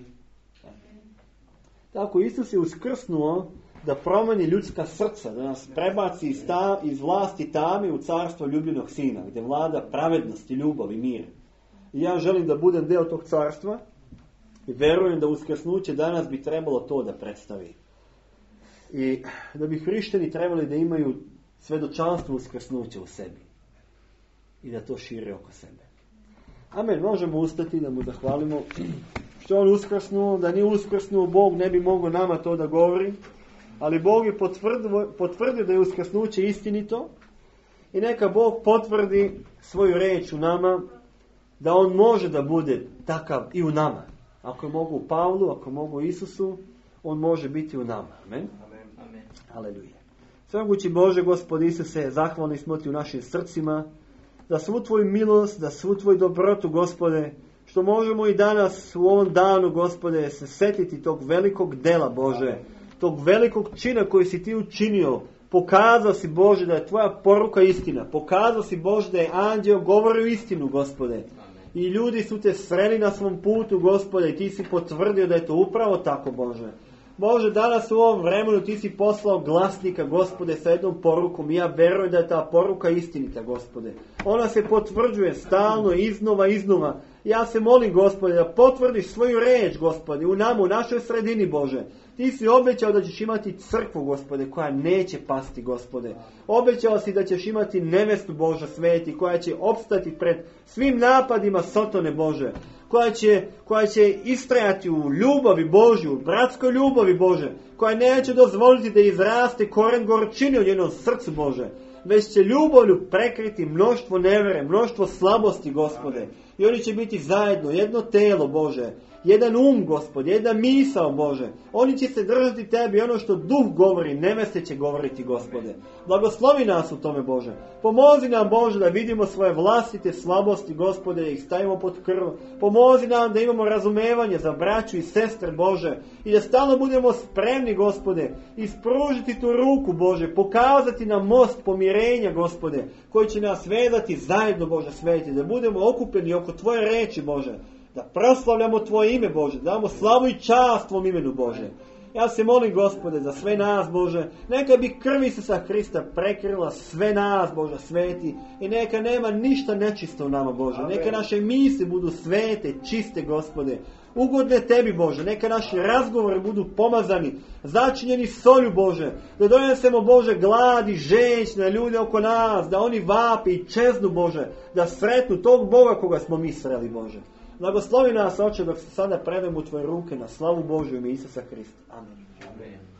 Tako Isus je uskrsnuo da promeni ljudska srca, da nas prebaci iz vlasti tame u carstvo ljubljenog sina, gdje vlada pravednost i ljubav i mir. I ja želim da budem deo tog carstva i verujem da uskrsnuće danas bi trebalo to da predstavi. I da bi hrišćani trebali da imaju svedočanstvo uskrsnuća u sebi. I da to šire oko sebe. Amen. Možemo ustati da mu zahvalimo što on uskrsnuo, da nije uskrsnuo, Bog ne bi mogao nama to da govori. Ali Bog je potvrdio da je uskrsnuće istinito i neka Bog potvrdi svoju reč u nama, da on može da bude takav i u nama. Ako je mogu u Pavlu, ako je mogu u Isusu, on može biti u nama. Amen. Amen. Aleluja. Svemogući Bože, Gospod Isuse, zahvalni smo ti u našim srcima, za svu tvoju milost, za svu tvoju dobrotu, Gospode, što možemo i danas u ovom danu, Gospode, se setiti tog velikog dela, Bože, tog velikog čina koji si ti učinio. Pokazao si, Bože, da je tvoja poruka istina. Pokazao si, Bože, da je anđeo govorio istinu, Gospode. I ljudi su te sreli na svom putu, Gospode, i ti si potvrdio da je to upravo tako, Bože. Bože, danas u ovom vremenu ti si poslao glasnika, Gospode, sa jednom porukom. I ja verujem da je ta poruka istinita, Gospode. Ona se potvrđuje stalno, iznova. Ja se molim, Gospode, da potvrdiš svoju reč, Gospode, u nama, u našoj sredini, Bože. Ti si obećao da ćeš imati crkvu, Gospode, koja neće pasti, Gospode. Obećao si da ćeš imati nevestu, Boža sveti, koja će opstati pred svim napadima Sotone, Bože. koja će istrajati u ljubavi Božju, u bratskoj ljubavi Bože, koja neće dozvoliti da izraste koren gorčine u njenom srcu Bože, već će ljubavlju prekriti mnoštvo nevere, mnoštvo slabosti, Gospode. I oni će biti zajedno, jedno telo, Bože, jedan Gospod, jedna misao, Bože. Oni će se držati Tebi, ono što Duh govori, neveste će govoriti, Gospode. Blagoslovi nas u tome, Bože. Pomozi nam, Bože, da vidimo svoje vlastite slabosti, Gospode, da ih stavimo pod krv. Pomozi nam da imamo razumevanje za braću i sestre, Bože, i da stalno budemo spremni, Gospode, ispružiti tu ruku, Bože, pokazati nam most pomirenja, Gospode, koji će nas vezati zajedno, Bože, sveti, da budemo okupljeni oko Tvoje reči, Bože, da proslavljamo Tvoje ime, Bože, da damo slavu i čast Tvom imenu, Bože. Ja se molim, Gospode, za sve nas, Bože, neka bi krv Isusa Hrista prekrila sve nas, Bože, sveti, i neka nema ništa nečisto u nama, Bože. Neka naše misli budu svete, čiste, Gospode, ugodne Tebi, Bože, neka naši razgovori budu pomazani, začinjeni solju, Bože, da donesemo, Bože, glad i žeć na ljude oko nas, da oni vape i čeznu, Bože, da sretnu tog Boga koga smo mi sreli, Bože. Blagoslovi nas, Oče, dok se sada predamo u Tvoje ruke na slavu Božju ime Isusa Hrista. Amen. Amen.